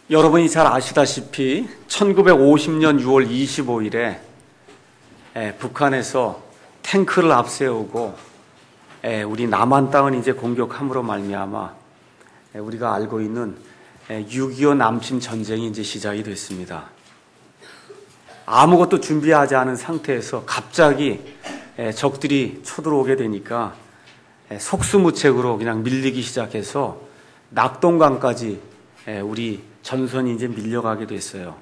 여러분이 잘 아시다시피 1950년 6월 25일에 북한에서 탱크를 앞세우고 우리 남한 땅을 이제 공격함으로 말미암아 우리가 알고 있는 6.25 남침 전쟁이 이제 시작이 됐습니다. 아무것도 준비하지 않은 상태에서 갑자기 적들이 쳐들어오게 되니까 속수무책으로 그냥 밀리기 시작해서 낙동강까지 우리 전선이 이제 밀려가게 됐어요.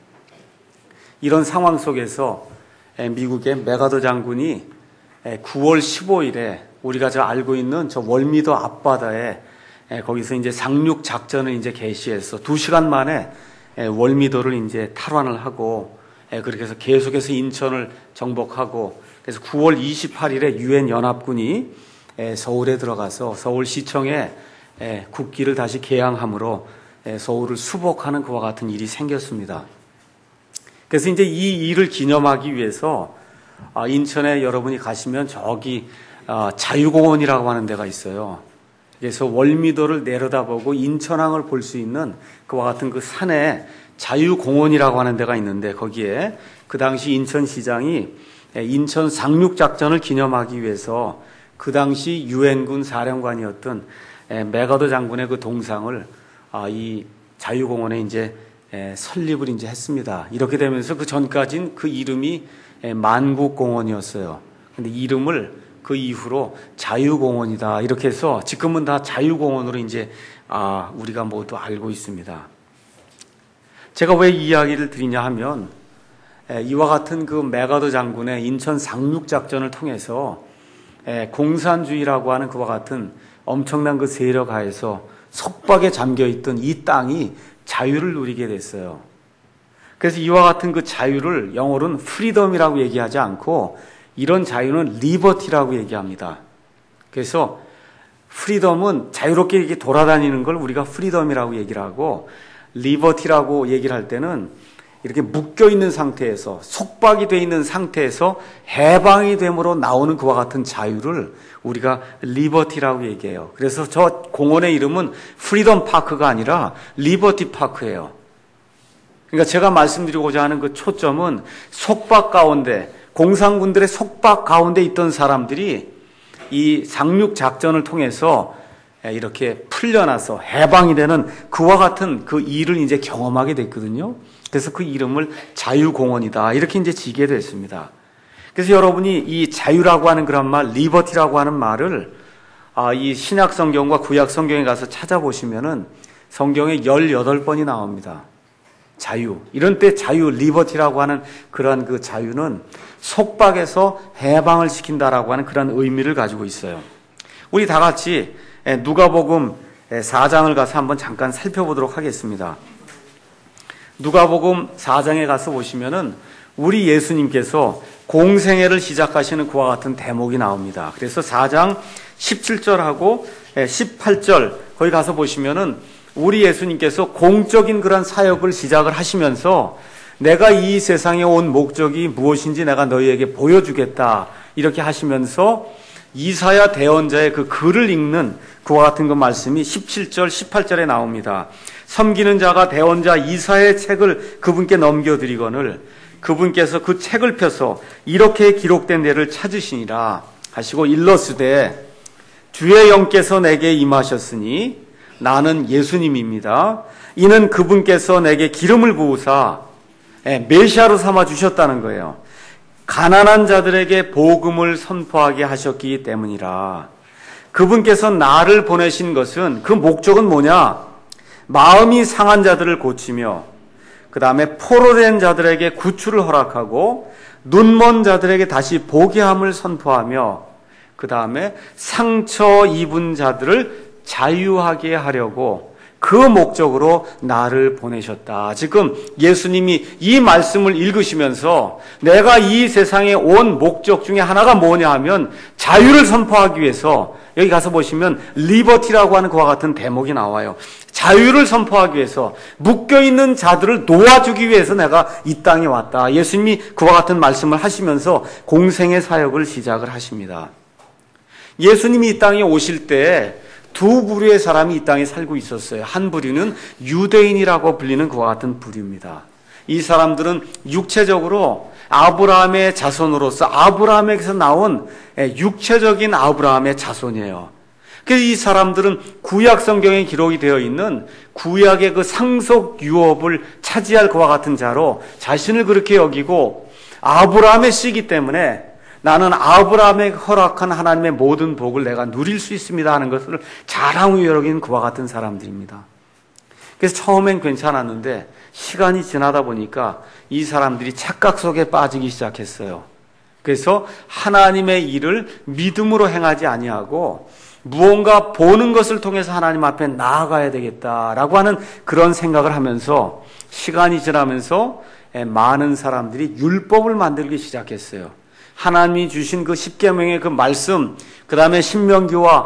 이런 상황 속에서 미국의 맥아더 장군이 9월 15일에 우리가 저 알고 있는 저 월미도 앞바다에 거기서 이제 상륙 작전을 이제 개시해서 2시간 만에 월미도를 이제 탈환을 하고 그렇게 해서 계속해서 인천을 정복하고 그래서 9월 28일에 유엔 연합군이 서울에 들어가서 서울시청에 국기를 다시 개항함으로 서울을 수복하는 그와 같은 일이 생겼습니다. 그래서 이제 이 일을 기념하기 위해서 인천에 여러분이 가시면 저기 자유공원이라고 하는 데가 있어요. 그래서 월미도를 내려다보고 인천항을 볼 수 있는 그와 같은 그 산에 자유공원이라고 하는 데가 있는데 거기에 그 당시 인천시장이 인천 상륙작전을 기념하기 위해서 그 당시 유엔군 사령관이었던 맥아더 장군의 그 동상을 이 자유공원에 이제 설립을 이제 했습니다. 이렇게 되면서 그 전까지는 그 이름이 만국공원이었어요. 근데 이름을 그 이후로 자유공원이다. 이렇게 해서 지금은 다 자유공원으로 이제 우리가 모두 알고 있습니다. 제가 왜 이 이야기를 드리냐 하면 이와 같은 그 맥아더 장군의 인천 상륙작전을 통해서 공산주의라고 하는 그와 같은 엄청난 그 세력 하에서 속박에 잠겨있던 이 땅이 자유를 누리게 됐어요. 그래서 이와 같은 그 자유를 영어로는 프리덤이라고 얘기하지 않고 이런 자유는 리버티라고 얘기합니다. 그래서 프리덤은 자유롭게 이렇게 돌아다니는 걸 우리가 프리덤이라고 얘기를 하고 리버티라고 얘기를 할 때는 이렇게 묶여있는 상태에서 속박이 되어 있는 상태에서 해방이 됨으로 나오는 그와 같은 자유를 우리가 리버티라고 얘기해요. 그래서 저 공원의 이름은 프리덤 파크가 아니라 리버티 파크예요. 그러니까 제가 말씀드리고자 하는 그 초점은 속박 가운데 공산군들의 속박 가운데 있던 사람들이 이 상륙 작전을 통해서 이렇게 풀려나서 해방이 되는 그와 같은 그 일을 이제 경험하게 됐거든요. 그래서 그 이름을 자유공원이다. 이렇게 이제 지게 됐습니다. 그래서 여러분이 이 자유라고 하는 그런 말, 리버티라고 하는 말을 이 신약 성경과 구약 성경에 가서 찾아보시면은 성경에 18번이 나옵니다. 자유. 이런 때 자유, 리버티라고 하는 그런 그 자유는 속박에서 해방을 시킨다라고 하는 그런 의미를 가지고 있어요. 우리 다 같이 누가복음 4장을 가서 한번 잠깐 살펴보도록 하겠습니다. 누가복음 4장에 가서 보시면은 우리 예수님께서 공생애를 시작하시는 그와 같은 대목이 나옵니다. 그래서 4장 17절하고 18절 거기 가서 보시면은 우리 예수님께서 공적인 그런 사역을 시작을 하시면서 내가 이 세상에 온 목적이 무엇인지 내가 너희에게 보여주겠다 이렇게 하시면서 이사야 대언자의 그 글을 읽는 그와 같은 그 말씀이 17절 18절에 나옵니다. 섬기는 자가 대언자 이사야의 책을 그분께 넘겨드리거늘 그분께서 그 책을 펴서 이렇게 기록된 데를 찾으시니라 하시고 일러스되 주의 영께서 내게 임하셨으니 나는 예수님입니다. 이는 그분께서 내게 기름을 부으사 메시아로 삼아 주셨다는 거예요. 가난한 자들에게 복음을 선포하게 하셨기 때문이라. 그분께서 나를 보내신 것은 그 목적은 뭐냐? 마음이 상한 자들을 고치며 그 다음에 포로된 자들에게 구출을 허락하고 눈먼 자들에게 다시 보게 함을 선포하며 그 다음에 상처 입은 자들을 자유하게 하려고 그 목적으로 나를 보내셨다. 지금 예수님이 이 말씀을 읽으시면서 내가 이 세상에 온 목적 중에 하나가 뭐냐 하면 자유를 선포하기 위해서 여기 가서 보시면 리버티라고 하는 그와 같은 대목이 나와요. 자유를 선포하기 위해서 묶여있는 자들을 놓아주기 위해서 내가 이 땅에 왔다. 예수님이 그와 같은 말씀을 하시면서 공생의 사역을 시작을 하십니다. 예수님이 이 땅에 오실 때 두 부류의 사람이 이 땅에 살고 있었어요. 한 부류는 유대인이라고 불리는 그와 같은 부류입니다. 이 사람들은 육체적으로 아브라함의 자손으로서 아브라함에게서 나온 육체적인 아브라함의 자손이에요. 그래서 이 사람들은 구약 성경에 기록이 되어 있는 구약의 그 상속 유업을 차지할 그와 같은 자로 자신을 그렇게 여기고 아브라함의 씨이기 때문에 나는 아브라함에게 허락한 하나님의 모든 복을 내가 누릴 수 있습니다 하는 것을 자랑으로 여기는 그와 같은 사람들입니다. 그래서 처음엔 괜찮았는데 시간이 지나다 보니까 이 사람들이 착각 속에 빠지기 시작했어요. 그래서 하나님의 일을 믿음으로 행하지 아니하고 무언가 보는 것을 통해서 하나님 앞에 나아가야 되겠다라고 하는 그런 생각을 하면서 시간이 지나면서 많은 사람들이 율법을 만들기 시작했어요. 하나님이 주신 그 십계명의 그 말씀, 그 다음에 신명기와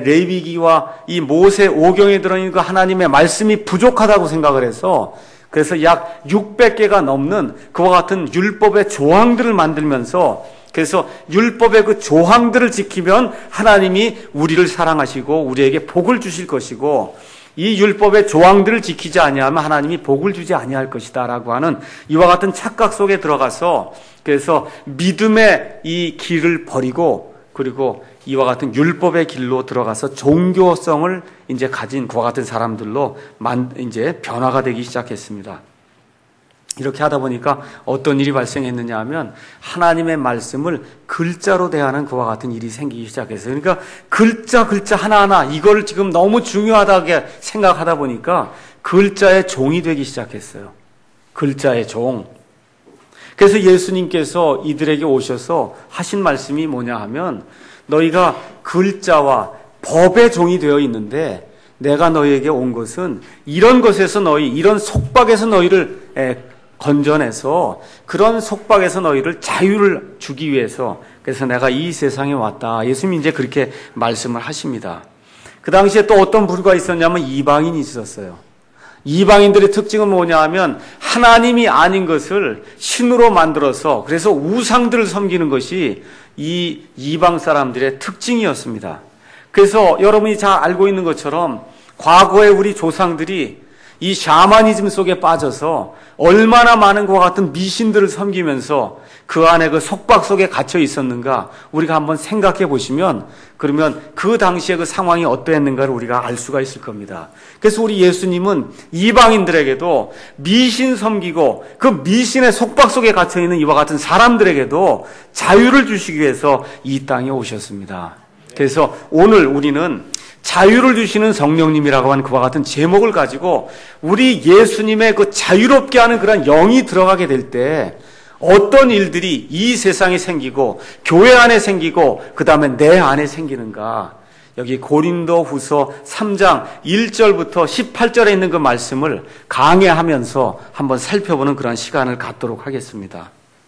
레위기와 이 모세 오경에 들어있는 그 하나님의 말씀이 부족하다고 생각을 해서 그래서 약 600개가 넘는 그와 같은 율법의 조항들을 만들면서 그래서 율법의 그 조항들을 지키면 하나님이 우리를 사랑하시고 우리에게 복을 주실 것이고 이 율법의 조항들을 지키지 아니하면 하나님이 복을 주지 아니할 것이다라고 하는 이와 같은 착각 속에 들어가서 그래서 믿음의 이 길을 버리고 그리고 이와 같은 율법의 길로 들어가서 종교성을 이제 가진 그와 같은 사람들로 이제 변화가 되기 시작했습니다. 이렇게 하다 보니까 어떤 일이 발생했느냐 하면 하나님의 말씀을 글자로 대하는 그와 같은 일이 생기기 시작했어요. 그러니까 글자 하나하나 이걸 지금 너무 중요하다게 생각하다 보니까 글자의 종이 되기 시작했어요. 글자의 종. 그래서 예수님께서 이들에게 오셔서 하신 말씀이 뭐냐 하면 너희가 글자와 법의 종이 되어 있는데 내가 너희에게 온 것은 이런 것에서 이런 속박에서 너희를 건져내서 그런 속박에서 너희를 자유를 주기 위해서 그래서 내가 이 세상에 왔다. 예수님이 이제 그렇게 말씀을 하십니다. 그 당시에 또 어떤 부류가 있었냐면 이방인이 있었어요. 이방인들의 특징은 뭐냐 하면 하나님이 아닌 것을 신으로 만들어서 그래서 우상들을 섬기는 것이 이 이방 사람들의 특징이었습니다. 그래서 여러분이 잘 알고 있는 것처럼 과거에 우리 조상들이 이 샤머니즘 속에 빠져서 얼마나 많은 것과 같은 미신들을 섬기면서 그 안에 그 속박 속에 갇혀 있었는가 우리가 한번 생각해 보시면 그러면 그 당시에 그 상황이 어떠했는가를 우리가 알 수가 있을 겁니다. 그래서 우리 예수님은 이방인들에게도 미신 섬기고 그 미신의 속박 속에 갇혀 있는 이와 같은 사람들에게도 자유를 주시기 위해서 이 땅에 오셨습니다. 그래서 오늘 우리는 자유를 주시는 성령님이라고 하는 그와 같은 제목을 가지고 우리 예수님의 그 자유롭게 하는 그런 영이 들어가게 될 때 어떤 일들이 이 세상에 생기고 교회 안에 생기고 그 다음에 내 안에 생기는가 여기 고린도후서 3장 1절부터 18절에 있는 그 말씀을 강해하면서 한번 살펴보는 그런 시간을 갖도록 하겠습니다.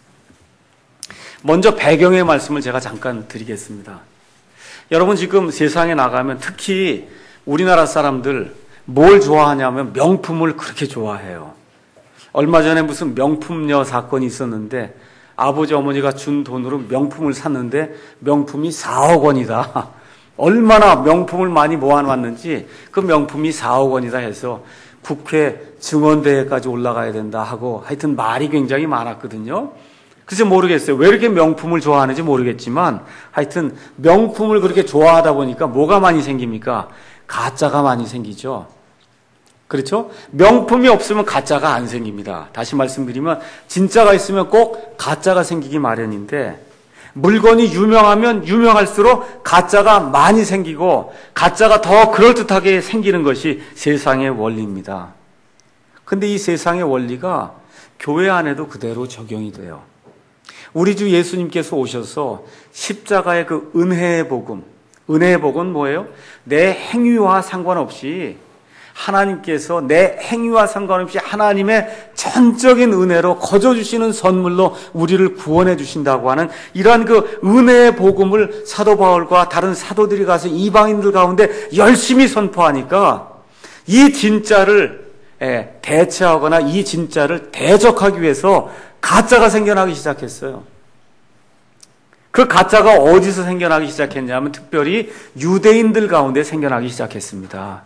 먼저 배경의 말씀을 제가 잠깐 드리겠습니다. 여러분 지금 세상에 나가면 특히 우리나라 사람들 뭘 좋아하냐면 명품을 그렇게 좋아해요. 얼마 전에 무슨 명품녀 사건이 있었는데 아버지 어머니가 준 돈으로 명품을 샀는데 명품이 4억 원이다. 얼마나 명품을 많이 모아놨는지 그 명품이 4억 원이다 해서 국회 증언대회까지 올라가야 된다 하고 하여튼 말이 굉장히 많았거든요. 글쎄 모르겠어요. 왜 이렇게 명품을 좋아하는지 모르겠지만 하여튼 명품을 그렇게 좋아하다 보니까 뭐가 많이 생깁니까? 가짜가 많이 생기죠. 그렇죠? 명품이 없으면 가짜가 안 생깁니다. 다시 말씀드리면 진짜가 있으면 꼭 가짜가 생기기 마련인데 물건이 유명하면 유명할수록 가짜가 많이 생기고 가짜가 더 그럴듯하게 생기는 것이 세상의 원리입니다. 근데 이 세상의 원리가 교회 안에도 그대로 적용이 돼요. 우리 주 예수님께서 오셔서 십자가의 그 은혜의 복음, 은혜의 복은 뭐예요? 내 행위와 상관없이 하나님께서 내 행위와 상관없이 하나님의 전적인 은혜로 거저 주시는 선물로 우리를 구원해 주신다고 하는 이러한 그 은혜의 복음을 사도 바울과 다른 사도들이 가서 이방인들 가운데 열심히 선포하니까 이 진짜를 대체하거나 이 진짜를 대적하기 위해서 가짜가 생겨나기 시작했어요. 그 가짜가 어디서 생겨나기 시작했냐면 특별히 유대인들 가운데 생겨나기 시작했습니다.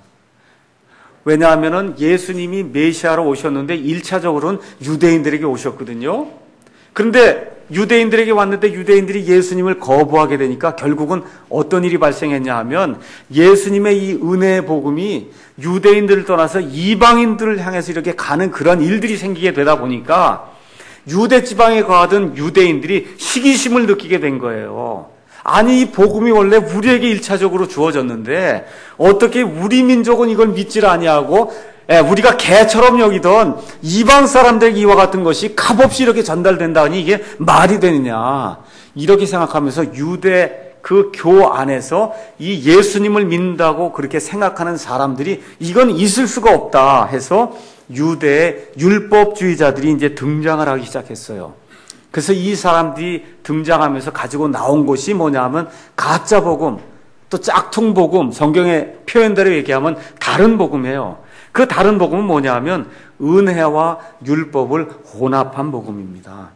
왜냐하면 예수님이 메시아로 오셨는데 1차적으로는 유대인들에게 오셨거든요. 그런데 유대인들에게 왔는데 유대인들이 예수님을 거부하게 되니까 결국은 어떤 일이 발생했냐 하면 예수님의 이 은혜의 복음이 유대인들을 떠나서 이방인들을 향해서 이렇게 가는 그런 일들이 생기게 되다 보니까 유대 지방에 거하던 유대인들이 시기심을 느끼게 된 거예요. 아니, 이 복음이 원래 우리에게 1차적으로 주어졌는데 어떻게 우리 민족은 이걸 믿질 아니하고 우리가 개처럼 여기던 이방 사람들에게 이와 같은 것이 값없이 이렇게 전달된다니 이게 말이 되느냐, 이렇게 생각하면서 유대 그 교 안에서 이 예수님을 믿는다고 그렇게 생각하는 사람들이 이건 있을 수가 없다 해서 유대의 율법주의자들이 이제 등장을 하기 시작했어요. 그래서 이 사람들이 등장하면서 가지고 나온 것이 뭐냐 하면 가짜 복음, 또 짝퉁 복음, 성경의 표현대로 얘기하면 다른 복음이에요. 그 다른 복음은 뭐냐 하면 은혜와 율법을 혼합한 복음입니다.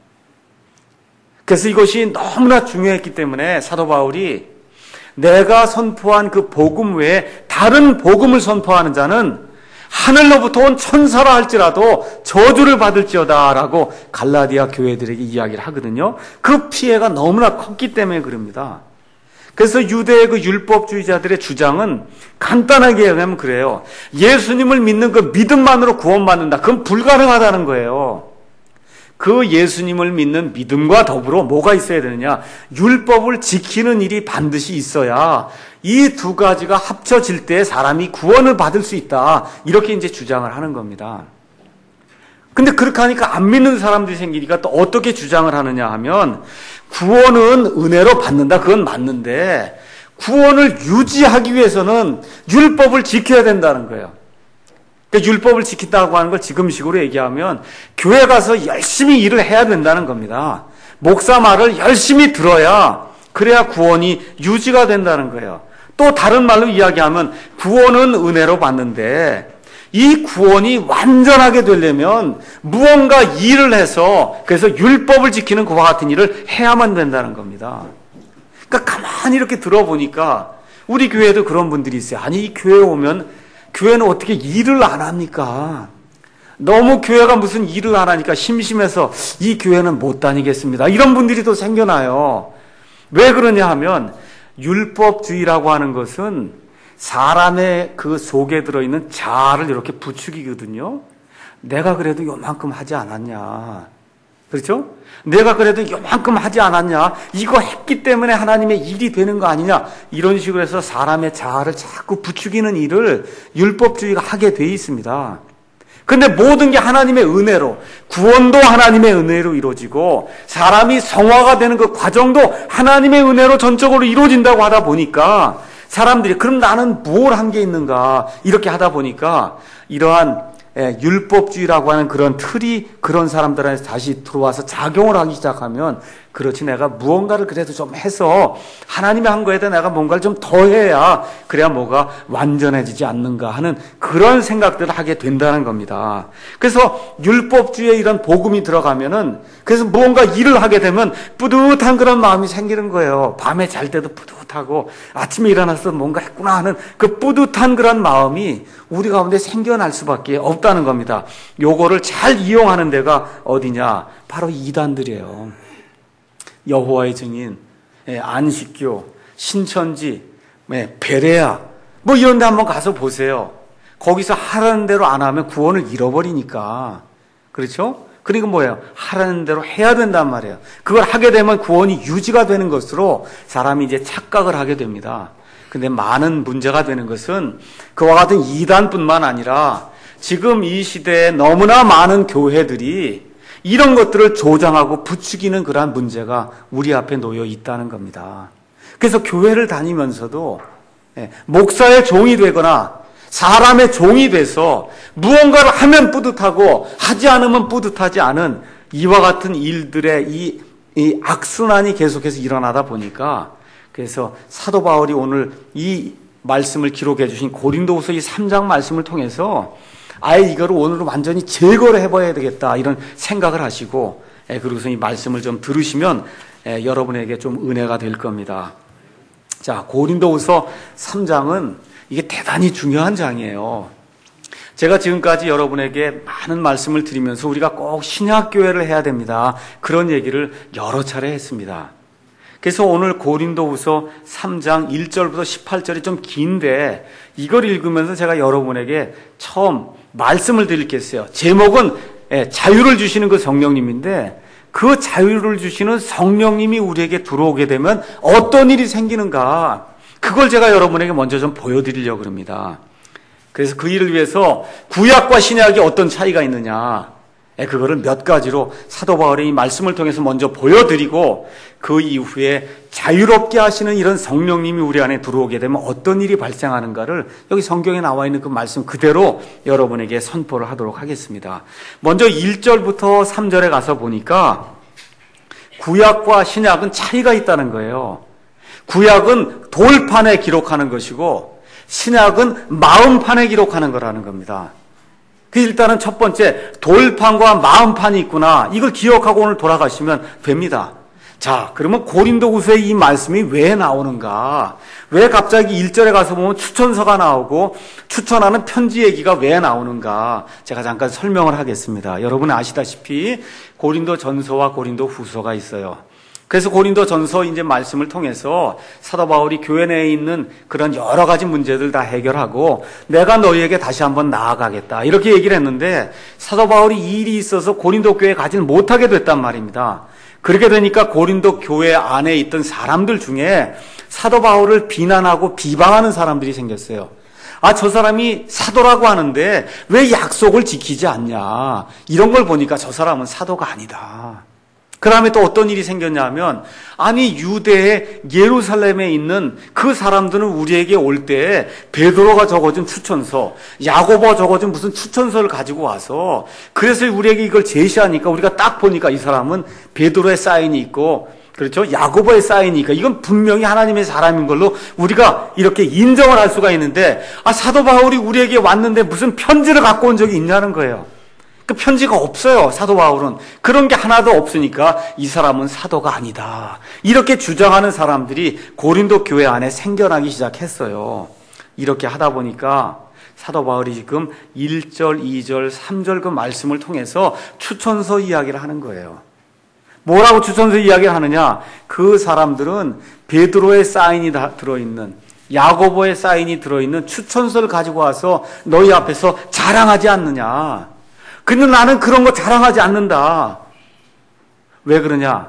그래서 이것이 너무나 중요했기 때문에 사도 바울이 내가 선포한 그 복음 외에 다른 복음을 선포하는 자는 하늘로부터 온 천사라 할지라도 저주를 받을지어다 라고 갈라디아 교회들에게 이야기를 하거든요. 그 피해가 너무나 컸기 때문에 그럽니다. 그래서 유대의 그 율법주의자들의 주장은 간단하게 얘기하면 그래요. 예수님을 믿는 그 믿음만으로 구원받는다. 그건 불가능하다는 거예요. 그 예수님을 믿는 믿음과 더불어 뭐가 있어야 되느냐? 율법을 지키는 일이 반드시 있어야 이 두 가지가 합쳐질 때 사람이 구원을 받을 수 있다. 이렇게 이제 주장을 하는 겁니다. 근데 그렇게 하니까 안 믿는 사람들이 생기니까 또 어떻게 주장을 하느냐 하면 구원은 은혜로 받는다. 그건 맞는데 구원을 유지하기 위해서는 율법을 지켜야 된다는 거예요. 그러니까 율법을 지킨다고 하는 걸 지금식으로 얘기하면 교회 가서 열심히 일을 해야 된다는 겁니다. 목사 말을 열심히 들어야 그래야 구원이 유지가 된다는 거예요. 또 다른 말로 이야기하면 구원은 은혜로 받는데 이 구원이 완전하게 되려면 무언가 일을 해서 그래서 율법을 지키는 그와 같은 일을 해야만 된다는 겁니다. 그러니까 가만히 이렇게 들어보니까 우리 교회도 그런 분들이 있어요. 아니, 이 교회에 오면 교회는 어떻게 일을 안 합니까? 너무 교회가 무슨 일을 안 하니까 심심해서 이 교회는 못 다니겠습니다. 이런 분들이 또 생겨나요. 왜 그러냐 하면 율법주의라고 하는 것은 사람의 그 속에 들어있는 자아를 이렇게 부추기거든요. 내가 그래도 요만큼 하지 않았냐. 그렇죠? 내가 그래도 요만큼 하지 않았냐. 이거 했기 때문에 하나님의 일이 되는 거 아니냐. 이런 식으로 해서 사람의 자아를 자꾸 부추기는 일을 율법주의가 하게 돼 있습니다. 근데 모든 게 하나님의 은혜로, 구원도 하나님의 은혜로 이루어지고 사람이 성화가 되는 그 과정도 하나님의 은혜로 전적으로 이루어진다고 하다 보니까 사람들이 그럼 나는 뭘 한 게 있는가 이렇게 하다 보니까 이러한 율법주의라고 하는 그런 틀이 그런 사람들한테 다시 들어와서 작용을 하기 시작하면 그렇지 내가 무언가를 그래도 좀 해서 하나님이 한 거에다 내가 뭔가를 좀 더해야 그래야 뭐가 완전해지지 않는가 하는 그런 생각들을 하게 된다는 겁니다. 그래서 율법주의에 이런 복음이 들어가면은 그래서 무언가 일을 하게 되면 뿌듯한 그런 마음이 생기는 거예요. 밤에 잘 때도 뿌듯하고 아침에 일어나서 뭔가 했구나 하는 그 뿌듯한 그런 마음이 우리 가운데 생겨날 수밖에 없다는 겁니다. 요거를 잘 이용하는 데가 어디냐? 바로 이단들이에요. 여호와의 증인, 안식교, 신천지, 베레아 뭐 이런 데 한번 가서 보세요. 거기서 하라는 대로 안 하면 구원을 잃어버리니까. 그렇죠? 그러니까 뭐예요? 하라는 대로 해야 된단 말이에요. 그걸 하게 되면 구원이 유지가 되는 것으로 사람이 이제 착각을 하게 됩니다. 근데 많은 문제가 되는 것은 그와 같은 이단뿐만 아니라 지금 이 시대에 너무나 많은 교회들이 이런 것들을 조장하고 부추기는 그러한 문제가 우리 앞에 놓여 있다는 겁니다. 그래서 교회를 다니면서도 목사의 종이 되거나 사람의 종이 돼서 무언가를 하면 뿌듯하고 하지 않으면 뿌듯하지 않은 이와 같은 일들의 이 악순환이 계속해서 일어나다 보니까 그래서 사도 바울이 오늘 이 말씀을 기록해 주신 고린도후서 이 3장 말씀을 통해서 아예 이거를 오늘은 완전히 제거를 해봐야 되겠다 이런 생각을 하시고 그리고서 이 말씀을 좀 들으시면 여러분에게 좀 은혜가 될 겁니다. 자, 고린도후서 3장은 이게 대단히 중요한 장이에요. 제가 지금까지 여러분에게 많은 말씀을 드리면서 우리가 꼭 신약교회를 해야 됩니다, 그런 얘기를 여러 차례 했습니다. 그래서 오늘 고린도후서 3장 1절부터 18절이 좀 긴데 이걸 읽으면서 제가 여러분에게 처음 말씀을 드리겠어요. 제목은 자유를 주시는 그 성령님인데, 그 자유를 주시는 성령님이 우리에게 들어오게 되면 어떤 일이 생기는가, 그걸 제가 여러분에게 먼저 좀 보여드리려고 합니다. 그래서 그 일을 위해서 구약과 신약이 어떤 차이가 있느냐, 그거를 몇 가지로 사도 바울이 이 말씀을 통해서 먼저 보여드리고, 그 이후에 자유롭게 하시는 이런 성령님이 우리 안에 들어오게 되면 어떤 일이 발생하는가를 여기 성경에 나와 있는 그 말씀 그대로 여러분에게 선포를 하도록 하겠습니다. 먼저 1절부터 3절에 가서 보니까 구약과 신약은 차이가 있다는 거예요. 구약은 돌판에 기록하는 것이고 신약은 마음판에 기록하는 거라는 겁니다. 일단은 첫 번째, 돌판과 마음판이 있구나, 이걸 기억하고 오늘 돌아가시면 됩니다. 자, 그러면 고린도후서에 이 말씀이 왜 나오는가? 왜 갑자기 1절에 가서 보면 추천서가 나오고 추천하는 편지 얘기가 왜 나오는가? 제가 잠깐 설명을 하겠습니다. 여러분 아시다시피 고린도 전서와 고린도 후서가 있어요. 그래서 고린도 전서 이제 말씀을 통해서 사도 바울이 교회 내에 있는 그런 여러 가지 문제들 다 해결하고 내가 너희에게 다시 한번 나아가겠다, 이렇게 얘기를 했는데 사도 바울이 이 일이 있어서 고린도 교회에 가지는 못하게 됐단 말입니다. 그렇게 되니까 고린도 교회 안에 있던 사람들 중에 사도 바울을 비난하고 비방하는 사람들이 생겼어요. 아, 저 사람이 사도라고 하는데 왜 약속을 지키지 않냐, 이런 걸 보니까 저 사람은 사도가 아니다. 그 다음에 또 어떤 일이 생겼냐 하면, 아니 유대의 예루살렘에 있는 그 사람들은 우리에게 올 때 베드로가 적어준 추천서, 야고보가 적어준 무슨 추천서를 가지고 와서 그래서 우리에게 이걸 제시하니까 우리가 딱 보니까 이 사람은 베드로의 사인이 있고, 그렇죠, 야고보의 사인이니까 이건 분명히 하나님의 사람인 걸로 우리가 이렇게 인정을 할 수가 있는데, 아, 사도 바울이 우리에게 왔는데 무슨 편지를 갖고 온 적이 있냐는 거예요. 그 편지가 없어요. 사도 바울은 그런 게 하나도 없으니까 이 사람은 사도가 아니다, 이렇게 주장하는 사람들이 고린도 교회 안에 생겨나기 시작했어요. 이렇게 하다 보니까 사도 바울이 지금 1절, 2절, 3절 그 말씀을 통해서 추천서 이야기를 하는 거예요. 뭐라고 추천서 이야기를 하느냐, 그 사람들은 베드로의 사인이 다 들어있는, 야고보의 사인이 들어있는 추천서를 가지고 와서 너희 앞에서 자랑하지 않느냐. 근데 나는 그런 거 자랑하지 않는다. 왜 그러냐?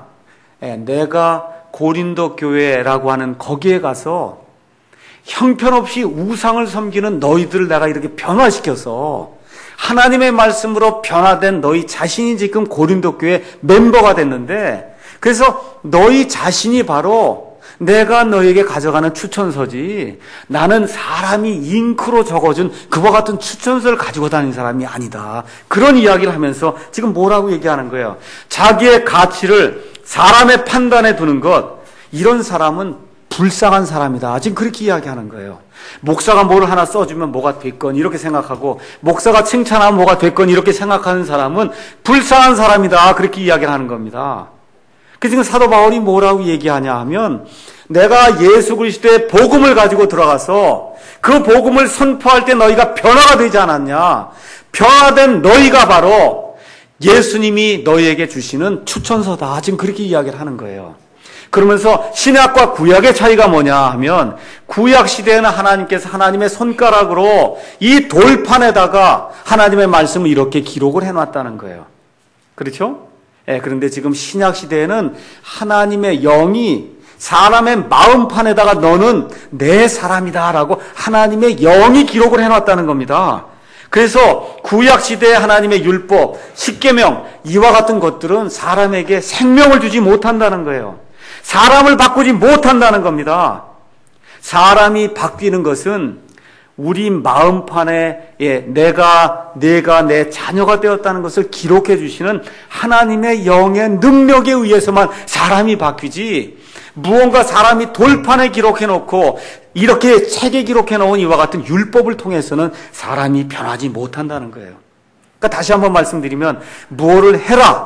내가 고린도 교회라고 하는 거기에 가서 형편없이 우상을 섬기는 너희들을 내가 이렇게 변화시켜서 하나님의 말씀으로 변화된 너희 자신이 지금 고린도 교회 멤버가 됐는데, 그래서 너희 자신이 바로 내가 너에게 가져가는 추천서지, 나는 사람이 잉크로 적어준 그와 같은 추천서를 가지고 다니는 사람이 아니다. 그런 이야기를 하면서 지금 뭐라고 얘기하는 거예요? 자기의 가치를 사람의 판단에 두는 것, 이런 사람은 불쌍한 사람이다, 지금 그렇게 이야기하는 거예요. 목사가 뭘 하나 써주면 뭐가 됐건 이렇게 생각하고, 목사가 칭찬하면 뭐가 됐건 이렇게 생각하는 사람은 불쌍한 사람이다, 그렇게 이야기를 하는 겁니다. 그래서 지금 사도 바울이 뭐라고 얘기하냐 하면, 내가 예수 그리스도의 복음을 가지고 들어가서 그 복음을 선포할 때 너희가 변화가 되지 않았냐, 변화된 너희가 바로 예수님이 너희에게 주시는 추천서다, 지금 그렇게 이야기를 하는 거예요. 그러면서 신약과 구약의 차이가 뭐냐 하면, 구약 시대에는 하나님께서 하나님의 손가락으로 이 돌판에다가 하나님의 말씀을 이렇게 기록을 해놨다는 거예요. 그렇죠? 그런데 지금 신약 시대에는 하나님의 영이 사람의 마음판에다가 너는 내 사람이다라고 하나님의 영이 기록을 해놨다는 겁니다. 그래서 구약 시대의 하나님의 율법, 십계명, 이와 같은 것들은 사람에게 생명을 주지 못한다는 거예요. 사람을 바꾸지 못한다는 겁니다. 사람이 바뀌는 것은 우리 마음판에 내가 내 자녀가 되었다는 것을 기록해 주시는 하나님의 영의 능력에 의해서만 사람이 바뀌지, 무언가 사람이 돌판에 기록해 놓고 이렇게 책에 기록해 놓은 이와 같은 율법을 통해서는 사람이 변하지 못한다는 거예요. 그러니까 다시 한번 말씀드리면, 무엇을 해라,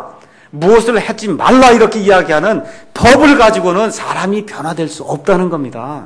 무엇을 하지 말라 이렇게 이야기하는 법을 가지고는 사람이 변화될 수 없다는 겁니다.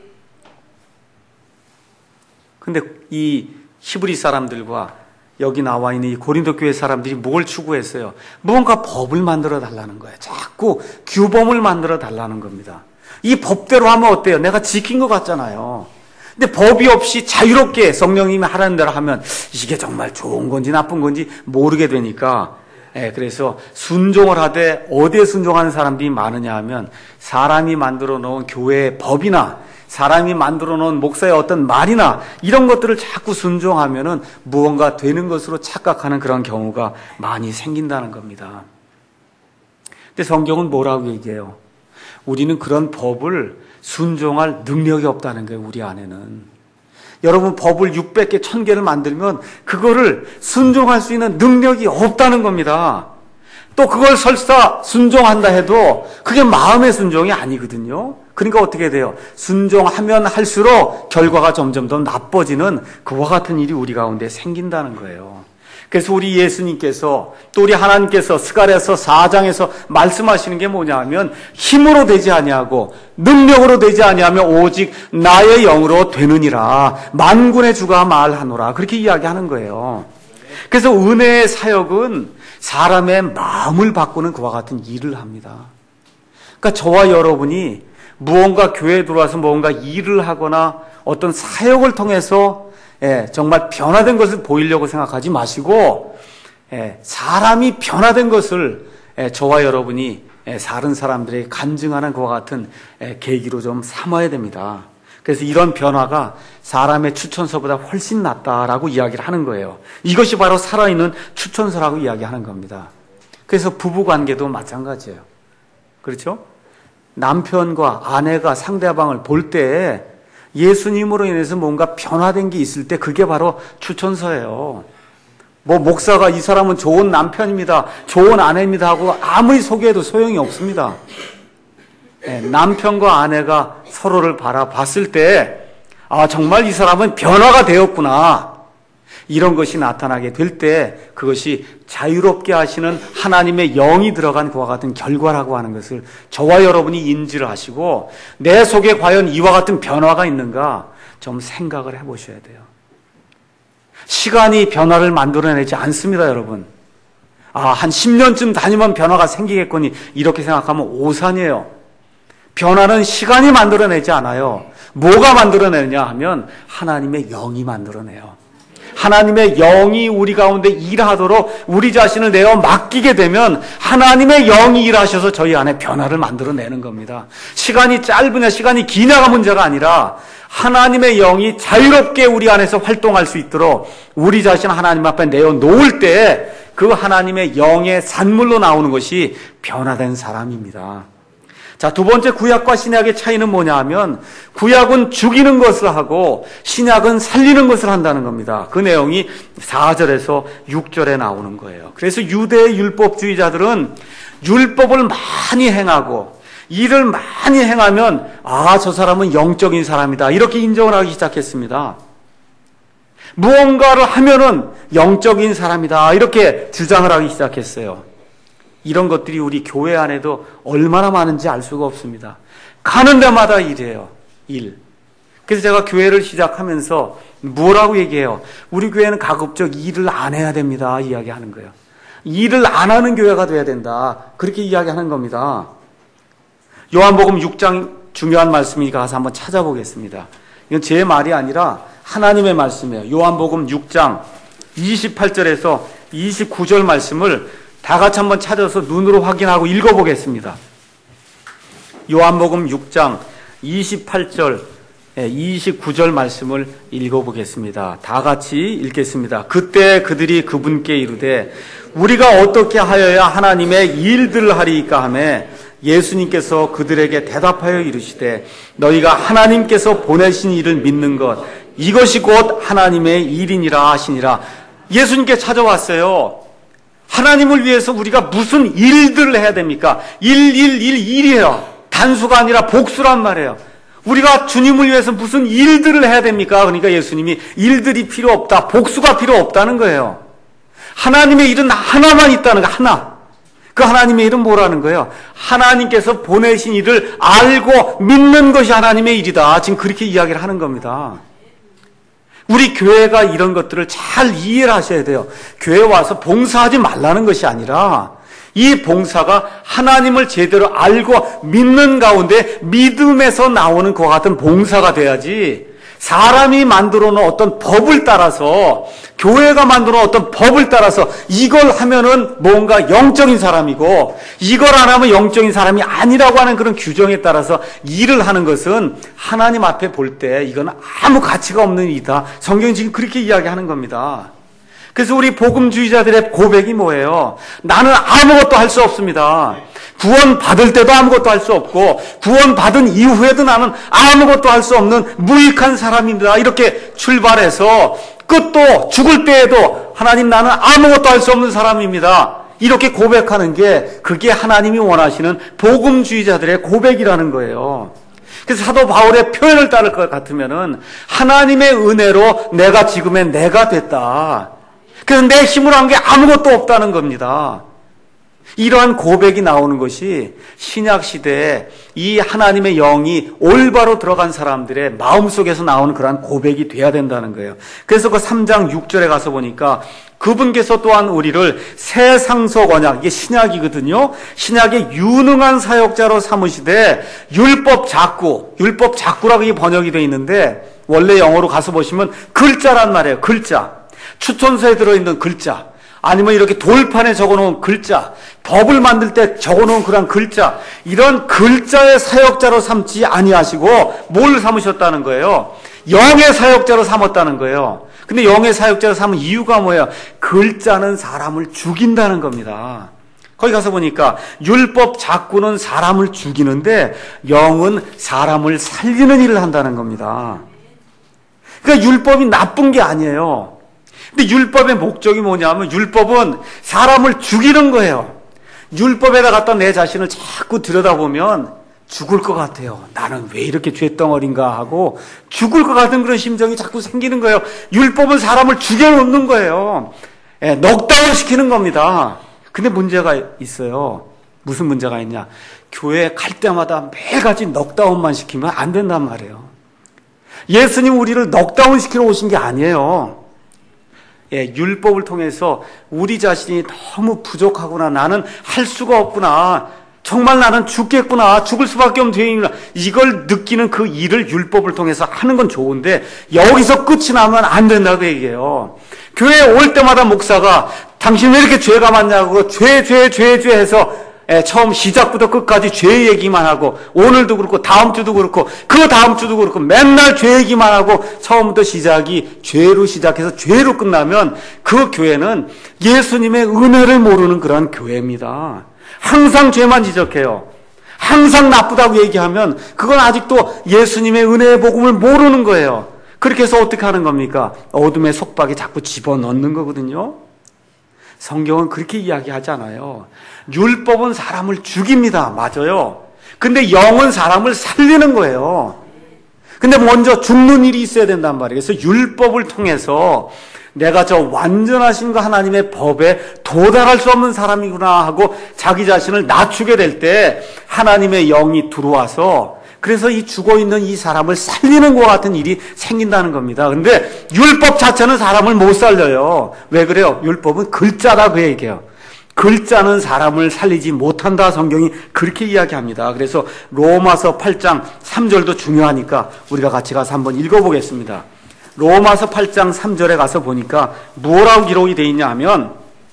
근데 이 히브리 사람들과 여기 나와 있는 이 고린도 교회 사람들이 뭘 추구했어요? 무언가 법을 만들어 달라는 거예요. 자꾸 규범을 만들어 달라는 겁니다. 이 법대로 하면 어때요? 내가 지킨 것 같잖아요. 근데 법이 없이 자유롭게 성령님이 하라는 대로 하면 이게 정말 좋은 건지 나쁜 건지 모르게 되니까, 그래서 순종을 하되 어디에 순종하는 사람들이 많으냐 하면 사람이 만들어 놓은 교회의 법이나 사람이 만들어 놓은 목사의 어떤 말이나 이런 것들을 자꾸 순종하면은 무언가 되는 것으로 착각하는 그런 경우가 많이 생긴다는 겁니다. 근데 성경은 뭐라고 얘기해요? 우리는 그런 법을 순종할 능력이 없다는 거예요, 우리 안에는. 여러분, 법을 600개, 1000개를 만들면 그거를 순종할 수 있는 능력이 없다는 겁니다. 또 그걸 설사 순종한다 해도 그게 마음의 순종이 아니거든요. 그러니까 어떻게 돼요? 순종하면 할수록 결과가 점점 더 나빠지는 그와 같은 일이 우리 가운데 생긴다는 거예요. 그래서 우리 예수님께서 또 우리 하나님께서 스가랴서 4장에서 말씀하시는 게 뭐냐 하면 힘으로 되지 아니하고 능력으로 되지 아니하며 오직 나의 영으로 되느니라 만군의 주가 말하노라 그렇게 이야기하는 거예요. 그래서 은혜의 사역은 사람의 마음을 바꾸는 그와 같은 일을 합니다. 그러니까 저와 여러분이 무언가 교회에 들어와서 뭔가 일을 하거나 어떤 사역을 통해서 정말 변화된 것을 보이려고 생각하지 마시고 사람이 변화된 것을 저와 여러분이 다른 사람들에게 간증하는 그와 같은 계기로 좀 삼아야 됩니다. 그래서 이런 변화가 사람의 추천서보다 훨씬 낫다라고 이야기를 하는 거예요. 이것이 바로 살아있는 추천서라고 이야기하는 겁니다. 그래서 부부관계도 마찬가지예요. 그렇죠? 남편과 아내가 상대방을 볼 때 예수님으로 인해서 뭔가 변화된 게 있을 때 그게 바로 추천서예요. 뭐 목사가 이 사람은 좋은 남편입니다, 좋은 아내입니다 하고 아무리 소개해도 소용이 없습니다. 남편과 아내가 서로를 바라봤을 때 정말 이 사람은 변화가 되었구나. 이런 것이 나타나게 될 때 그것이 자유롭게 하시는 하나님의 영이 들어간 그와 같은 결과라고 하는 것을 저와 여러분이 인지를 하시고 내 속에 과연 이와 같은 변화가 있는가 좀 생각을 해보셔야 돼요. 시간이 변화를 만들어내지 않습니다, 여러분. 한 10년쯤 다니면 변화가 생기겠거니 이렇게 생각하면 오산이에요. 변화는 시간이 만들어내지 않아요. 뭐가 만들어내느냐 하면 하나님의 영이 만들어내요. 하나님의 영이 우리 가운데 일하도록 우리 자신을 내어 맡기게 되면 하나님의 영이 일하셔서 저희 안에 변화를 만들어내는 겁니다. 시간이 짧으냐 시간이 기냐가 문제가 아니라 하나님의 영이 자유롭게 우리 안에서 활동할 수 있도록 우리 자신 하나님 앞에 내어 놓을 때 그 하나님의 영의 산물로 나오는 것이 변화된 사람입니다. 자, 두 번째 구약과 신약의 차이는 뭐냐 하면 구약은 죽이는 것을 하고 신약은 살리는 것을 한다는 겁니다. 그 내용이 4절에서 6절에 나오는 거예요. 그래서 유대의 율법주의자들은 율법을 많이 행하고 일을 많이 행하면 저 사람은 영적인 사람이다 이렇게 인정을 하기 시작했습니다. 무언가를 하면은 영적인 사람이다 이렇게 주장을 하기 시작했어요. 이런 것들이 우리 교회 안에도 얼마나 많은지 알 수가 없습니다. 가는 데마다 일이에요. 일. 그래서 제가 교회를 시작하면서 뭐라고 얘기해요? 우리 교회는 가급적 일을 안 해야 됩니다. 이야기하는 거예요. 일을 안 하는 교회가 돼야 된다. 그렇게 이야기하는 겁니다. 요한복음 6장 중요한 말씀이니까 가서 한번 찾아보겠습니다. 이건 제 말이 아니라 하나님의 말씀이에요. 요한복음 6장 28절에서 29절 말씀을 다 같이 한번 찾아서 눈으로 확인하고 읽어보겠습니다. 요한복음 6장 28절, 29절 말씀을 읽어보겠습니다. 다 같이 읽겠습니다. 그때 그들이 그분께 이르되 우리가 어떻게 하여야 하나님의 일들을 하리이까 하며 예수님께서 그들에게 대답하여 이르시되 너희가 하나님께서 보내신 일을 믿는 것 이것이 곧 하나님의 일이니라 하시니라. 예수님께 찾아왔어요. 하나님을 위해서 우리가 무슨 일들을 해야 됩니까? 일이에요. 단수가 아니라 복수란 말이에요. 우리가 주님을 위해서 무슨 일들을 해야 됩니까? 그러니까 예수님이 일들이 필요 없다. 복수가 필요 없다는 거예요. 하나님의 일은 하나만 있다는 거, 하나. 그 하나님의 일은 뭐라는 거예요? 하나님께서 보내신 일을 알고 믿는 것이 하나님의 일이다. 지금 그렇게 이야기를 하는 겁니다. 우리 교회가 이런 것들을 잘 이해를 하셔야 돼요. 교회 와서 봉사하지 말라는 것이 아니라 이 봉사가 하나님을 제대로 알고 믿는 가운데 믿음에서 나오는 그와 같은 봉사가 돼야지, 사람이 만들어 놓은 어떤 법을 따라서, 교회가 만들어 놓은 어떤 법을 따라서 이걸 하면은 뭔가 영적인 사람이고 이걸 안 하면 영적인 사람이 아니라고 하는 그런 규정에 따라서 일을 하는 것은 하나님 앞에 볼 때 이건 아무 가치가 없는 일이다. 성경이 지금 그렇게 이야기하는 겁니다. 그래서 우리 복음주의자들의 고백이 뭐예요? 나는 아무것도 할 수 없습니다. 구원 받을 때도 아무것도 할 수 없고 구원 받은 이후에도 나는 아무것도 할 수 없는 무익한 사람입니다. 이렇게 출발해서 끝도 죽을 때에도 하나님 나는 아무것도 할 수 없는 사람입니다. 이렇게 고백하는 게 그게 하나님이 원하시는 복음주의자들의 고백이라는 거예요. 그래서 사도 바울의 표현을 따를 것 같으면은 하나님의 은혜로 내가 지금의 내가 됐다. 그래서 내 힘으로 한 게 아무것도 없다는 겁니다. 이러한 고백이 나오는 것이 신약시대에 이 하나님의 영이 올바로 들어간 사람들의 마음속에서 나오는 그러한 고백이 돼야 된다는 거예요. 그래서 그 3장 6절에 가서 보니까 그분께서 또한 우리를 새 상속 언약, 이게 신약이거든요. 신약의 유능한 사역자로 삼으시되 율법 작구라고 이 번역이 되어 있는데 원래 영어로 가서 보시면 글자란 말이에요. 글자. 추천서에 들어있는 글자, 아니면 이렇게 돌판에 적어놓은 글자, 법을 만들 때 적어놓은 그런 글자, 이런 글자의 사역자로 삼지 아니하시고 뭘 삼으셨다는 거예요? 영의 사역자로 삼았다는 거예요. 근데 영의 사역자로 삼은 이유가 뭐예요? 글자는 사람을 죽인다는 겁니다. 거기 가서 보니까 율법 작구는 사람을 죽이는데 영은 사람을 살리는 일을 한다는 겁니다. 그러니까 율법이 나쁜 게 아니에요. 근데 율법의 목적이 뭐냐면 율법은 사람을 죽이는 거예요. 율법에다 갖다 내 자신을 자꾸 들여다보면 죽을 것 같아요. 나는 왜 이렇게 죄덩어리인가 하고 죽을 것 같은 그런 심정이 자꾸 생기는 거예요. 율법은 사람을 죽여놓는 거예요. 넉다운 시키는 겁니다. 근데 문제가 있어요. 무슨 문제가 있냐? 교회 갈 때마다 매일같이 넉다운만 시키면 안 된단 말이에요. 예수님 우리를 넉다운 시키러 오신 게 아니에요. 율법을 통해서 우리 자신이 너무 부족하구나, 나는 할 수가 없구나, 정말 나는 죽겠구나, 죽을 수밖에 없는 죄인이구나, 이걸 느끼는 그 일을 율법을 통해서 하는 건 좋은데 여기서 끝이 나면 안 된다고 얘기해요. 교회에 올 때마다 목사가 당신 왜 이렇게 죄가 많냐고 죄 해서 처음 시작부터 끝까지 죄 얘기만 하고, 오늘도 그렇고 다음 주도 그렇고 그 다음 주도 그렇고 맨날 죄 얘기만 하고 처음부터 시작이 죄로 시작해서 죄로 끝나면 그 교회는 예수님의 은혜를 모르는 그런 교회입니다. 항상 죄만 지적해요. 항상 나쁘다고 얘기하면 그건 아직도 예수님의 은혜의 복음을 모르는 거예요. 그렇게 해서 어떻게 하는 겁니까? 어둠의 속박에 자꾸 집어넣는 거거든요. 성경은 그렇게 이야기하지 않아요. 율법은 사람을 죽입니다. 맞아요. 근데 영은 사람을 살리는 거예요. 근데 먼저 죽는 일이 있어야 된단 말이에요. 그래서 율법을 통해서 내가 저 완전하신 그 하나님의 법에 도달할 수 없는 사람이구나 하고 자기 자신을 낮추게 될 때 하나님의 영이 들어와서, 그래서 이 죽어있는 이 사람을 살리는 것 같은 일이 생긴다는 겁니다. 근데 율법 자체는 사람을 못 살려요. 왜 그래요? 율법은 글자다 그 얘기예요. 글자는 사람을 살리지 못한다, 성경이 그렇게 이야기합니다. 그래서 로마서 8장 3절도 중요하니까 우리가 같이 가서 한번 읽어보겠습니다. 로마서 8장 3절에 가서 보니까 뭐라고 기록이 되어 있냐 하면,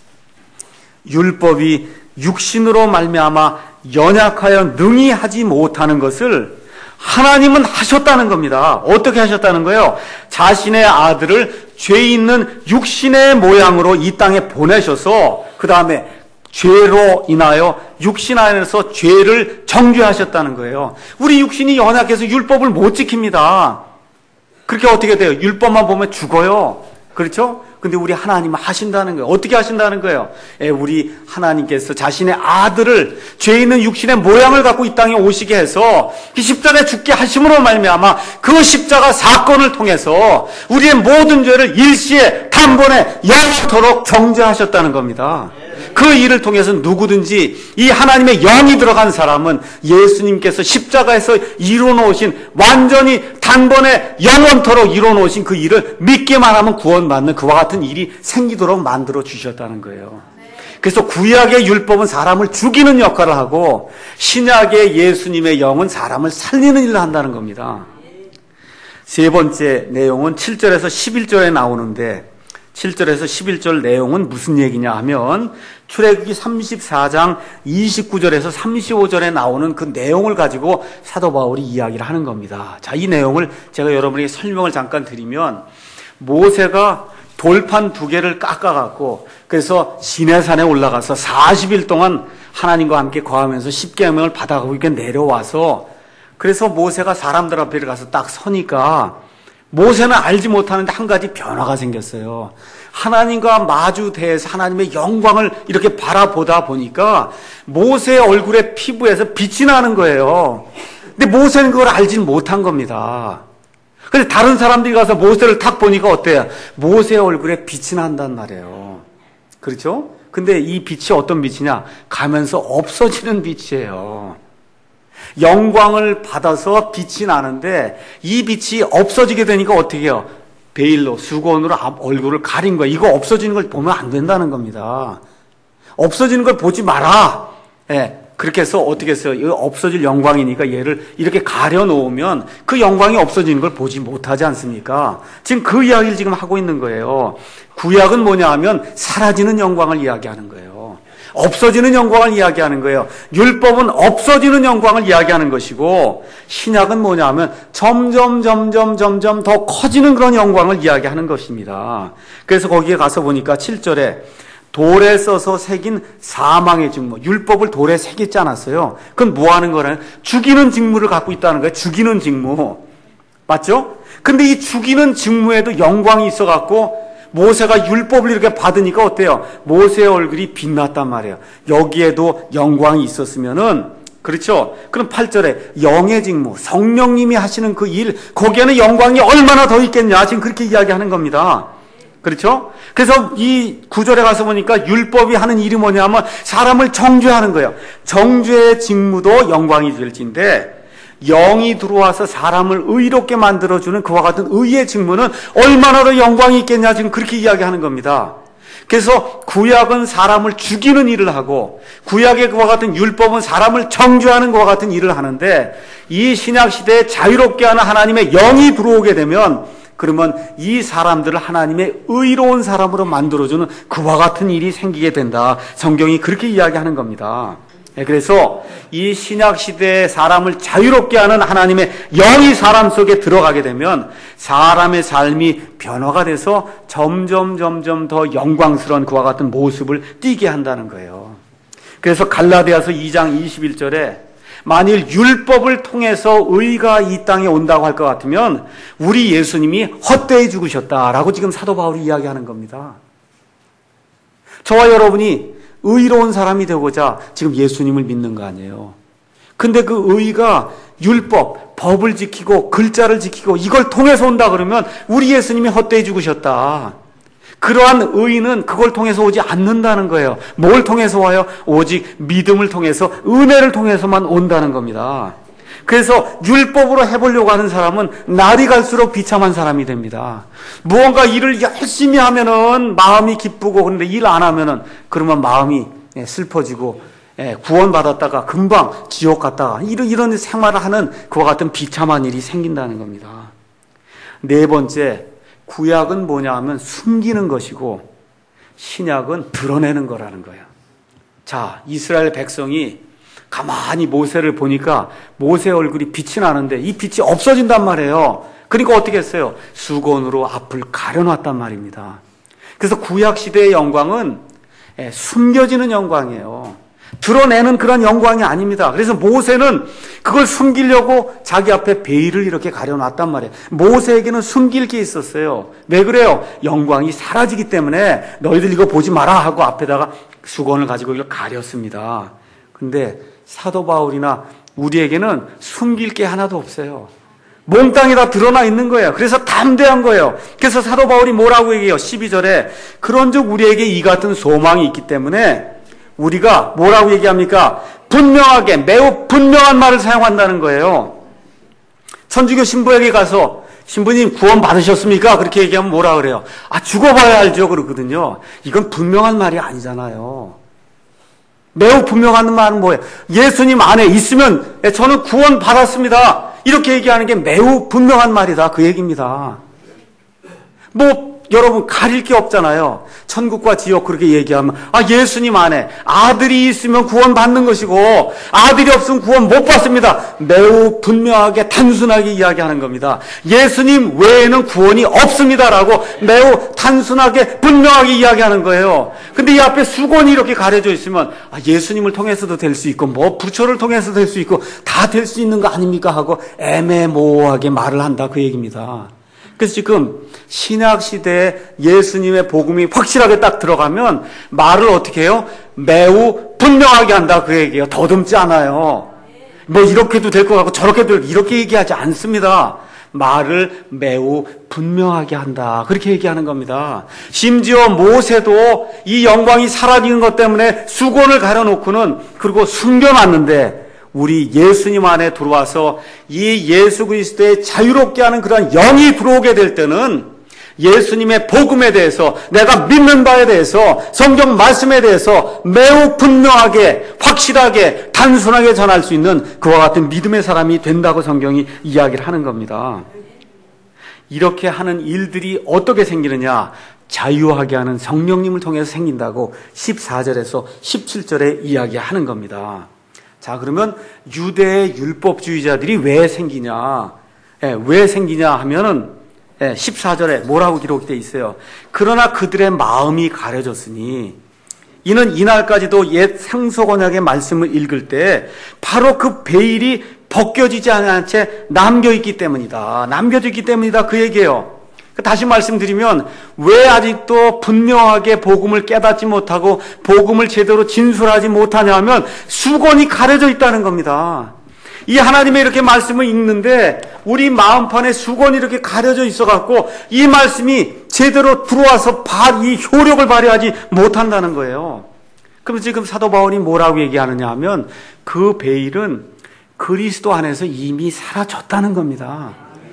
율법이 육신으로 말미암아 연약하여 능히 하지 못하는 것을 하나님은 하셨다는 겁니다. 어떻게 하셨다는 거예요? 자신의 아들을 죄 있는 육신의 모양으로 이 땅에 보내셔서 그 다음에 죄로 인하여 육신 안에서 죄를 정죄하셨다는 거예요. 우리 육신이 연약해서 율법을 못 지킵니다. 그렇게 어떻게 돼요? 율법만 보면 죽어요. 그렇죠? 근데 우리 하나님은 하신다는 거예요. 어떻게 하신다는 거예요? 우리 하나님께서 자신의 아들을 죄 있는 육신의 모양을 갖고 이 땅에 오시게 해서 그 십자가에 죽게 하심으로 말미암아 그 십자가 사건을 통해서 우리의 모든 죄를 일시에 다 단번에 영원토록 정죄하셨다는 겁니다. 그 일을 통해서 누구든지 이 하나님의 영이 들어간 사람은 예수님께서 십자가에서 이루어놓으신 완전히 단번에 영원토록 이루어놓으신 그 일을 믿기만 하면 구원받는 그와 같은 일이 생기도록 만들어 주셨다는 거예요. 그래서 구약의 율법은 사람을 죽이는 역할을 하고 신약의 예수님의 영은 사람을 살리는 일을 한다는 겁니다. 세 번째 내용은 7절에서 11절에 나오는데 7절에서 11절 내용은 무슨 얘기냐 하면 출애굽기 34장 29절에서 35절에 나오는 그 내용을 가지고 사도 바울이 이야기를 하는 겁니다. 자, 이 내용을 제가 여러분에게 설명을 잠깐 드리면 모세가 돌판 2개를 깎아갖고 그래서 시내산에 올라가서 40일 동안 하나님과 함께 거하면서 십계명을 받아가고 이렇게 내려와서 그래서 모세가 사람들 앞에 가서 딱 서니까 모세는 알지 못하는데 한 가지 변화가 생겼어요. 하나님과 마주대해서 하나님의 영광을 이렇게 바라보다 보니까 모세의 얼굴에 피부에서 빛이 나는 거예요. 근데 모세는 그걸 알지 못한 겁니다. 근데 다른 사람들이 가서 모세를 탁 보니까 어때요? 모세의 얼굴에 빛이 난단 말이에요. 그렇죠? 근데 이 빛이 어떤 빛이냐? 가면서 없어지는 빛이에요. 영광을 받아서 빛이 나는데 이 빛이 없어지게 되니까 어떻게 해요? 베일로, 수건으로 얼굴을 가린 거예요. 이거 없어지는 걸 보면 안 된다는 겁니다. 없어지는 걸 보지 마라. 예. 그렇게 해서 어떻게 했어요? 이거 없어질 영광이니까 얘를 이렇게 가려놓으면 그 영광이 없어지는 걸 보지 못하지 않습니까? 지금 그 이야기를 지금 하고 있는 거예요. 구약은 뭐냐 하면 사라지는 영광을 이야기하는 거예요. 없어지는 영광을 이야기하는 거예요. 율법은 없어지는 영광을 이야기하는 것이고 신약은 뭐냐 하면 점점 더 커지는 그런 영광을 이야기하는 것입니다. 그래서 거기에 가서 보니까 7절에 돌에 써서 새긴 사망의 직무, 율법을 돌에 새겼지 않았어요. 그건 뭐 하는 거라요? 죽이는 직무를 갖고 있다는 거예요. 죽이는 직무. 맞죠? 근데 이 죽이는 직무에도 영광이 있어갖고 모세가 율법을 이렇게 받으니까 어때요? 모세의 얼굴이 빛났단 말이에요. 여기에도 영광이 있었으면은, 그렇죠? 그럼 8절에 영의 직무, 성령님이 하시는 그 일, 거기에는 영광이 얼마나 더 있겠냐? 지금 그렇게 이야기하는 겁니다. 그렇죠? 그래서 이 9절에 가서 보니까 율법이 하는 일이 뭐냐면 사람을 정죄하는 거예요. 정죄의 직무도 영광이 될진데 영이 들어와서 사람을 의롭게 만들어주는 그와 같은 의의 직무는 얼마나 더 영광이 있겠냐 지금 그렇게 이야기하는 겁니다. 그래서 구약은 사람을 죽이는 일을 하고 구약의 그와 같은 율법은 사람을 정죄하는 것과 같은 일을 하는데 이 신약시대에 자유롭게 하는 하나님의 영이 들어오게 되면 그러면 이 사람들을 하나님의 의로운 사람으로 만들어주는 그와 같은 일이 생기게 된다. 성경이 그렇게 이야기하는 겁니다. 그래서 이 신약시대에 사람을 자유롭게 하는 하나님의 영이 사람 속에 들어가게 되면 사람의 삶이 변화가 돼서 점점 더 영광스러운 그와 같은 모습을 띠게 한다는 거예요. 그래서 갈라디아서 2장 21절에 만일 율법을 통해서 의가 이 땅에 온다고 할 것 같으면 우리 예수님이 헛되이 죽으셨다라고 지금 사도 바울이 이야기하는 겁니다. 저와 여러분이 의로운 사람이 되고자 지금 예수님을 믿는 거 아니에요. 근데 그 의가 율법, 법을 지키고 글자를 지키고 이걸 통해서 온다 그러면 우리 예수님이 헛되이 죽으셨다. 그러한 의는 그걸 통해서 오지 않는다는 거예요. 뭘 통해서 와요? 오직 믿음을 통해서 은혜를 통해서만 온다는 겁니다. 그래서 율법으로 해보려고 하는 사람은 날이 갈수록 비참한 사람이 됩니다. 무언가 일을 열심히 하면은 마음이 기쁘고 그런데 일 안 하면은 그러면 마음이 슬퍼지고 구원받았다가 금방 지옥 갔다가 이런 생활을 하는 그와 같은 비참한 일이 생긴다는 겁니다. 네 번째, 구약은 뭐냐 하면 숨기는 것이고 신약은 드러내는 거라는 거예요. 자, 이스라엘 백성이 가만히 모세를 보니까 모세의 얼굴이 빛이 나는데 이 빛이 없어진단 말이에요. 그러니까 어떻게 했어요? 수건으로 앞을 가려놨단 말입니다. 그래서 구약 시대의 영광은 숨겨지는 영광이에요. 드러내는 그런 영광이 아닙니다. 그래서 모세는 그걸 숨기려고 자기 앞에 베일을 이렇게 가려놨단 말이에요. 모세에게는 숨길 게 있었어요. 왜 그래요? 영광이 사라지기 때문에 너희들 이거 보지 마라 하고 앞에다가 수건을 가지고 이걸 가렸습니다. 근데 사도 바울이나 우리에게는 숨길 게 하나도 없어요. 몽땅이 다 드러나 있는 거예요. 그래서 담대한 거예요. 그래서 사도 바울이 뭐라고 얘기해요? 12절에 그런즉 우리에게 이 같은 소망이 있기 때문에 우리가 뭐라고 얘기합니까? 분명하게 매우 분명한 말을 사용한다는 거예요. 천주교 신부에게 가서 신부님 구원 받으셨습니까? 그렇게 얘기하면 뭐라 그래요? 죽어봐야 알죠. 그러거든요. 이건 분명한 말이 아니잖아요. 매우 분명한 말은 뭐예요? 예수님 안에 있으면 저는 구원 받았습니다. 이렇게 얘기하는 게 매우 분명한 말이다. 그 얘기입니다. 여러분 가릴 게 없잖아요. 천국과 지옥 그렇게 얘기하면 예수님 안에 아들이 있으면 구원 받는 것이고 아들이 없으면 구원 못 받습니다. 매우 분명하게 단순하게 이야기하는 겁니다. 예수님 외에는 구원이 없습니다라고 매우 단순하게 분명하게 이야기하는 거예요. 근데 이 앞에 수건이 이렇게 가려져 있으면 예수님을 통해서도 될 수 있고 부처를 통해서도 될 수 있고 다 될 수 있는 거 아닙니까 하고 애매모호하게 말을 한다 그 얘기입니다. 그래서 지금 신약시대에 예수님의 복음이 확실하게 딱 들어가면 말을 어떻게 해요? 매우 분명하게 한다 그 얘기예요. 더듬지 않아요. 이렇게도 될 것 같고 저렇게도 이렇게 얘기하지 않습니다. 말을 매우 분명하게 한다. 그렇게 얘기하는 겁니다. 심지어 모세도 이 영광이 사라지는 것 때문에 수건을 가려놓고는 그리고 숨겨놨는데 우리 예수님 안에 들어와서 이 예수 그리스도의 자유롭게 하는 그런 영이 들어오게 될 때는 예수님의 복음에 대해서 내가 믿는 바에 대해서 성경 말씀에 대해서 매우 분명하게 확실하게 단순하게 전할 수 있는 그와 같은 믿음의 사람이 된다고 성경이 이야기를 하는 겁니다. 이렇게 하는 일들이 어떻게 생기느냐? 자유하게 하는 성령님을 통해서 생긴다고 14절에서 17절에 이야기하는 겁니다. 자, 그러면 유대의 율법주의자들이 왜 생기냐? 왜 생기냐 하면은 14절에 뭐라고 기록이 되어 있어요? 그러나 그들의 마음이 가려졌으니 이는 이날까지도 옛 상속 언약의 말씀을 읽을 때 바로 그 베일이 벗겨지지 않은 채 남겨있기 때문이다. 남겨져 있기 때문이다. 그 얘기예요. 다시 말씀드리면 왜 아직도 분명하게 복음을 깨닫지 못하고 복음을 제대로 진술하지 못하냐 하면 수건이 가려져 있다는 겁니다. 이 하나님의 이렇게 말씀을 읽는데 우리 마음판에 수건이 이렇게 가려져 있어갖고 이 말씀이 제대로 들어와서 이 효력을 발휘하지 못한다는 거예요. 그럼 지금 사도 바울이 뭐라고 얘기하느냐 하면 그 베일은 그리스도 안에서 이미 사라졌다는 겁니다.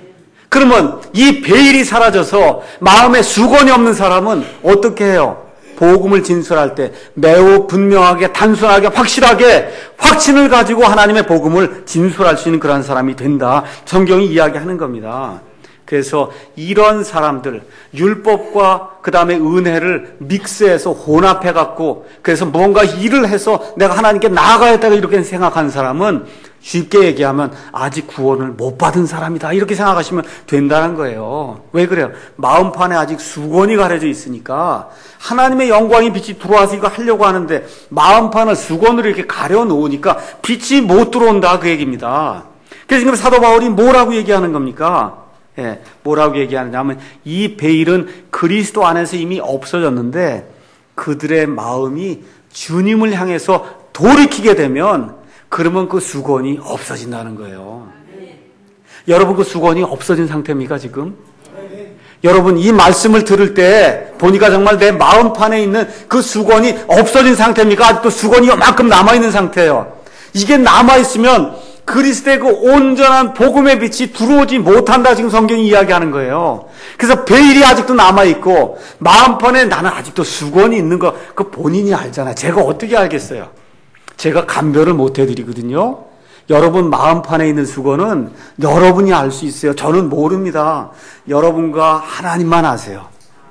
그러면 이 베일이 사라져서 마음에 수건이 없는 사람은 어떻게 해요? 복음을 진술할 때 매우 분명하게 단순하게 확실하게 확신을 가지고 하나님의 복음을 진술할 수 있는 그런 사람이 된다. 성경이 이야기하는 겁니다. 그래서 이런 사람들 율법과 그 다음에 은혜를 믹스해서 혼합해갖고 그래서 뭔가 일을 해서 내가 하나님께 나아가야겠다고 이렇게 생각하는 사람은 쉽게 얘기하면 아직 구원을 못 받은 사람이다 이렇게 생각하시면 된다는 거예요. 왜 그래요? 마음판에 아직 수건이 가려져 있으니까 하나님의 영광이 빛이 들어와서 이거 하려고 하는데 마음판을 수건으로 이렇게 가려놓으니까 빛이 못 들어온다 그 얘기입니다. 그래서 지금 사도 바울이 뭐라고 얘기하는 겁니까? 뭐라고 얘기하느냐 하면 이 베일은 그리스도 안에서 이미 없어졌는데 그들의 마음이 주님을 향해서 돌이키게 되면 그러면 그 수건이 없어진다는 거예요. 여러분 그 수건이 없어진 상태입니까 지금? 여러분 이 말씀을 들을 때 보니까 정말 내 마음판에 있는 그 수건이 없어진 상태입니까? 아직도 수건이 요만큼 남아있는 상태예요. 이게 남아있으면 그리스도의 그 온전한 복음의 빛이 들어오지 못한다 지금 성경이 이야기하는 거예요. 그래서 베일이 아직도 남아있고 마음판에 나는 아직도 수건이 있는 거 그 본인이 알잖아요. 제가 어떻게 알겠어요? 제가 감별을 못 해드리거든요. 여러분 마음판에 있는 수건은 여러분이 알 수 있어요. 저는 모릅니다. 여러분과 하나님만 아세요.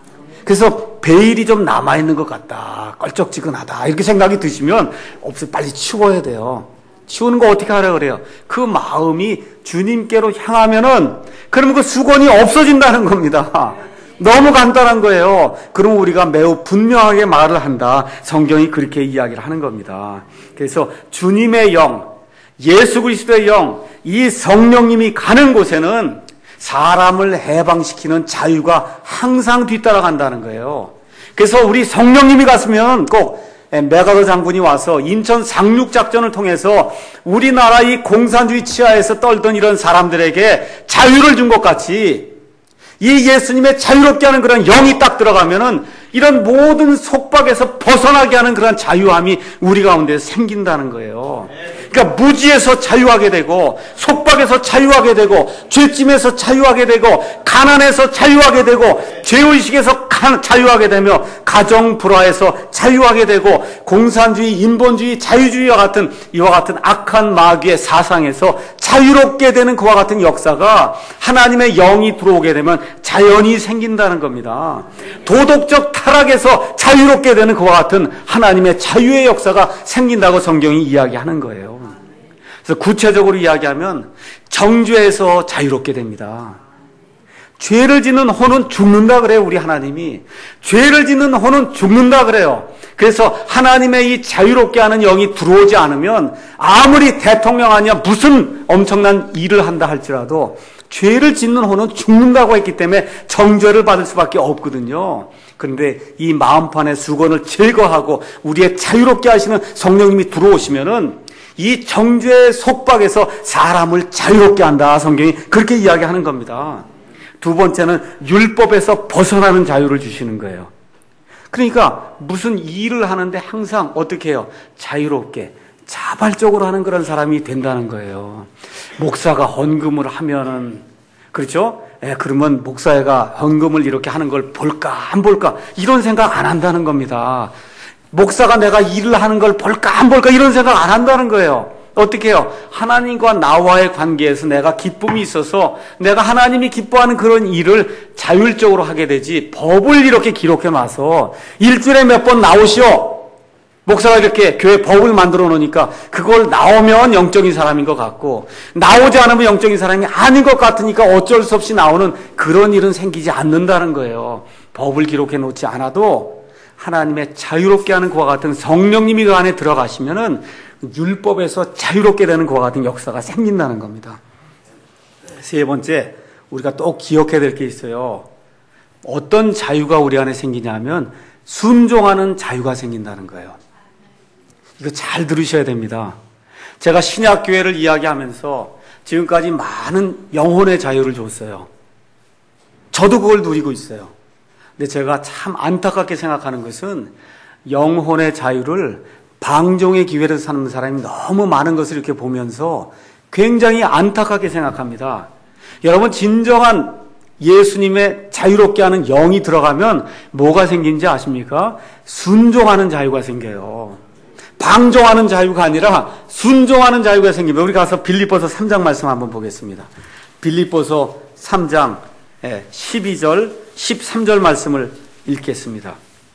그래서 베일이 좀 남아있는 것 같다. 껄쩍지근하다. 이렇게 생각이 드시면 빨리 치워야 돼요. 치우는 거 어떻게 하라 그래요? 그 마음이 주님께로 향하면은 그러면 그 수건이 없어진다는 겁니다. 너무 간단한 거예요. 그럼 우리가 매우 분명하게 말을 한다. 성경이 그렇게 이야기를 하는 겁니다. 그래서 주님의 영, 예수 그리스도의 영, 이 성령님이 가는 곳에는 사람을 해방시키는 자유가 항상 뒤따라간다는 거예요. 그래서 우리 성령님이 갔으면 꼭 메가더 장군이 와서 인천 상륙작전을 통해서 우리나라 이 공산주의 치하에서 떨던 이런 사람들에게 자유를 준 것 같이 이 예수님의 자유롭게 하는 그런 영이 딱 들어가면은 이런 모든 속박에서 벗어나게 하는 그런 자유함이 우리 가운데 생긴다는 거예요. 그러니까 무지에서 자유하게 되고, 속박에서 자유하게 되고, 죄짐에서 자유하게 되고, 가난에서 자유하게 되고, 죄의식에서 자유하게 되며, 가정 불화에서 자유하게 되고, 공산주의, 인본주의, 자유주의와 같은 이와 같은 악한 마귀의 사상에서 자유롭게 되는 그와 같은 역사가 하나님의 영이 들어오게 되면 자연히 생긴다는 겁니다. 도덕적 타락에서 자유롭게 되는 그와 같은 하나님의 자유의 역사가 생긴다고 성경이 이야기하는 거예요. 그래서 구체적으로 이야기하면 정죄에서 자유롭게 됩니다. 죄를 짓는 혼은 죽는다 그래요. 우리 하나님이 죄를 짓는 혼은 죽는다 그래요. 그래서 하나님의 이 자유롭게 하는 영이 들어오지 않으면 아무리 대통령 아니야 무슨 엄청난 일을 한다 할지라도 죄를 짓는 혼은 죽는다고 했기 때문에 정죄를 받을 수밖에 없거든요. 그런데 이 마음판의 수건을 제거하고 우리의 자유롭게 하시는 성령님이 들어오시면은 이 정죄의 속박에서 사람을 자유롭게 한다. 성경이 그렇게 이야기하는 겁니다. 두 번째는 율법에서 벗어나는 자유를 주시는 거예요. 그러니까 무슨 일을 하는데 항상 어떻게 해요? 자유롭게 자발적으로 하는 그런 사람이 된다는 거예요. 목사가 헌금을 하면은 그렇죠? 그러면 목사가 헌금을 이렇게 하는 걸 볼까 안 볼까 이런 생각 안 한다는 겁니다. 목사가 내가 일을 하는 걸 볼까 안 볼까 이런 생각 안 한다는 거예요. 어떻게 해요? 하나님과 나와의 관계에서 내가 기쁨이 있어서 내가 하나님이 기뻐하는 그런 일을 자율적으로 하게 되지, 법을 이렇게 기록해 놔서 일주일에 몇 번 나오시오. 목사가 이렇게 교회 법을 만들어 놓으니까 그걸 나오면 영적인 사람인 것 같고 나오지 않으면 영적인 사람이 아닌 것 같으니까 어쩔 수 없이 나오는 그런 일은 생기지 않는다는 거예요. 법을 기록해 놓지 않아도 하나님의 자유롭게 하는 그와 같은 성령님이 그 안에 들어가시면은 율법에서 자유롭게 되는 그와 같은 역사가 생긴다는 겁니다. 세 번째, 우리가 또 기억해야 될 게 있어요. 어떤 자유가 우리 안에 생기냐면 순종하는 자유가 생긴다는 거예요. 이거 잘 들으셔야 됩니다. 제가 신약교회를 이야기하면서 지금까지 많은 영혼의 자유를 줬어요. 저도 그걸 누리고 있어요. 근데 제가 참 안타깝게 생각하는 것은 영혼의 자유를 방종의 기회를 사는 사람이 너무 많은 것을 이렇게 보면서 굉장히 안타깝게 생각합니다. 여러분, 진정한 예수님의 자유롭게 하는 영이 들어가면 뭐가 생긴지 아십니까? 순종하는 자유가 생겨요. 방종하는 자유가 아니라 순종하는 자유가 생깁니다. 우리 가서 빌립보서 3장 말씀 한번 보겠습니다. 빌립보서 3장 12절, 13절 말씀을 읽겠습니다.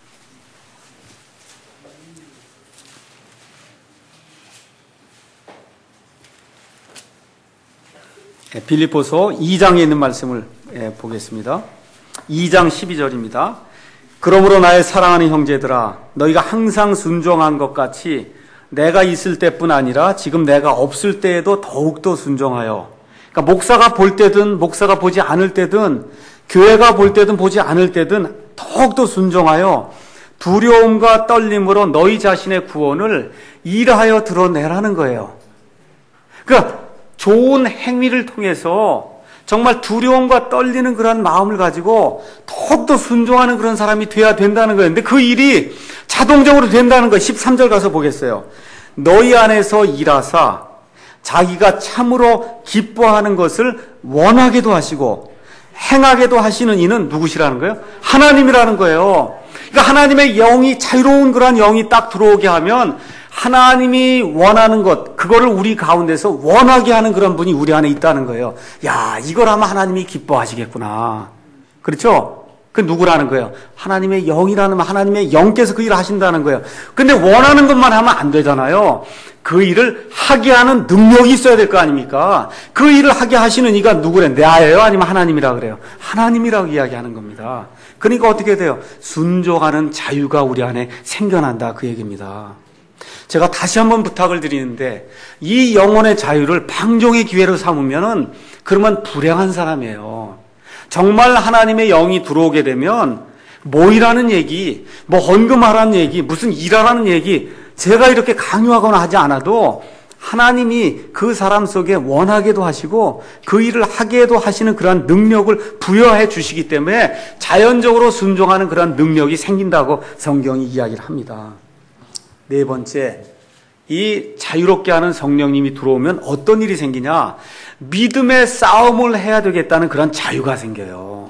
빌립보서 2장에 있는 말씀을 보겠습니다. 2장 12절입니다. 그러므로 나의 사랑하는 형제들아, 너희가 항상 순종한 것 같이 내가 있을 때뿐 아니라 지금 내가 없을 때에도 더욱더 순종하여, 그러니까 목사가 볼 때든 목사가 보지 않을 때든 교회가 볼 때든 보지 않을 때든 더욱더 순종하여 두려움과 떨림으로 너희 자신의 구원을 일하여 드러내라는 거예요. 그러니까 좋은 행위를 통해서 정말 두려움과 떨리는 그런 마음을 가지고 더욱더 순종하는 그런 사람이 돼야 된다는 거예요. 근데 그 일이 자동적으로 된다는 거예요. 13절 가서 보겠어요. 너희 안에서 일하사 자기가 참으로 기뻐하는 것을 원하게도 하시고 행하게도 하시는 이는 누구시라는 거예요? 하나님이라는 거예요. 그러니까 하나님의 영이, 자유로운 그런 영이 딱 들어오게 하면 하나님이 원하는 것, 그거를 우리 가운데서 원하게 하는 그런 분이 우리 안에 있다는 거예요. 야, 이걸 하면 하나님이 기뻐하시겠구나. 그렇죠? 그 누구라는 거예요? 하나님의 영이라는, 하나님의 영께서 그 일을 하신다는 거예요. 근데 원하는 것만 하면 안 되잖아요. 그 일을 하게 하는 능력이 있어야 될 거 아닙니까? 그 일을 하게 하시는 이가 누구래? 나예요? 아니면 하나님이라 그래요? 하나님이라고 이야기하는 겁니다. 그러니까 어떻게 돼요? 순종하는 자유가 우리 안에 생겨난다, 그 얘기입니다. 제가 다시 한번 부탁을 드리는데, 이 영혼의 자유를 방종의 기회로 삼으면은 그러면 불행한 사람이에요. 정말 하나님의 영이 들어오게 되면 모이라는 얘기, 뭐 헌금하라는 얘기, 무슨 일하라는 얘기 제가 이렇게 강요하거나 하지 않아도 하나님이 그 사람 속에 원하게도 하시고 그 일을 하게도 하시는 그러한 능력을 부여해 주시기 때문에 자연적으로 순종하는 그러한 능력이 생긴다고 성경이 이야기를 합니다. 네 번째, 이 자유롭게 하는 성령님이 들어오면 어떤 일이 생기냐? 믿음의 싸움을 해야 되겠다는 그런 자유가 생겨요.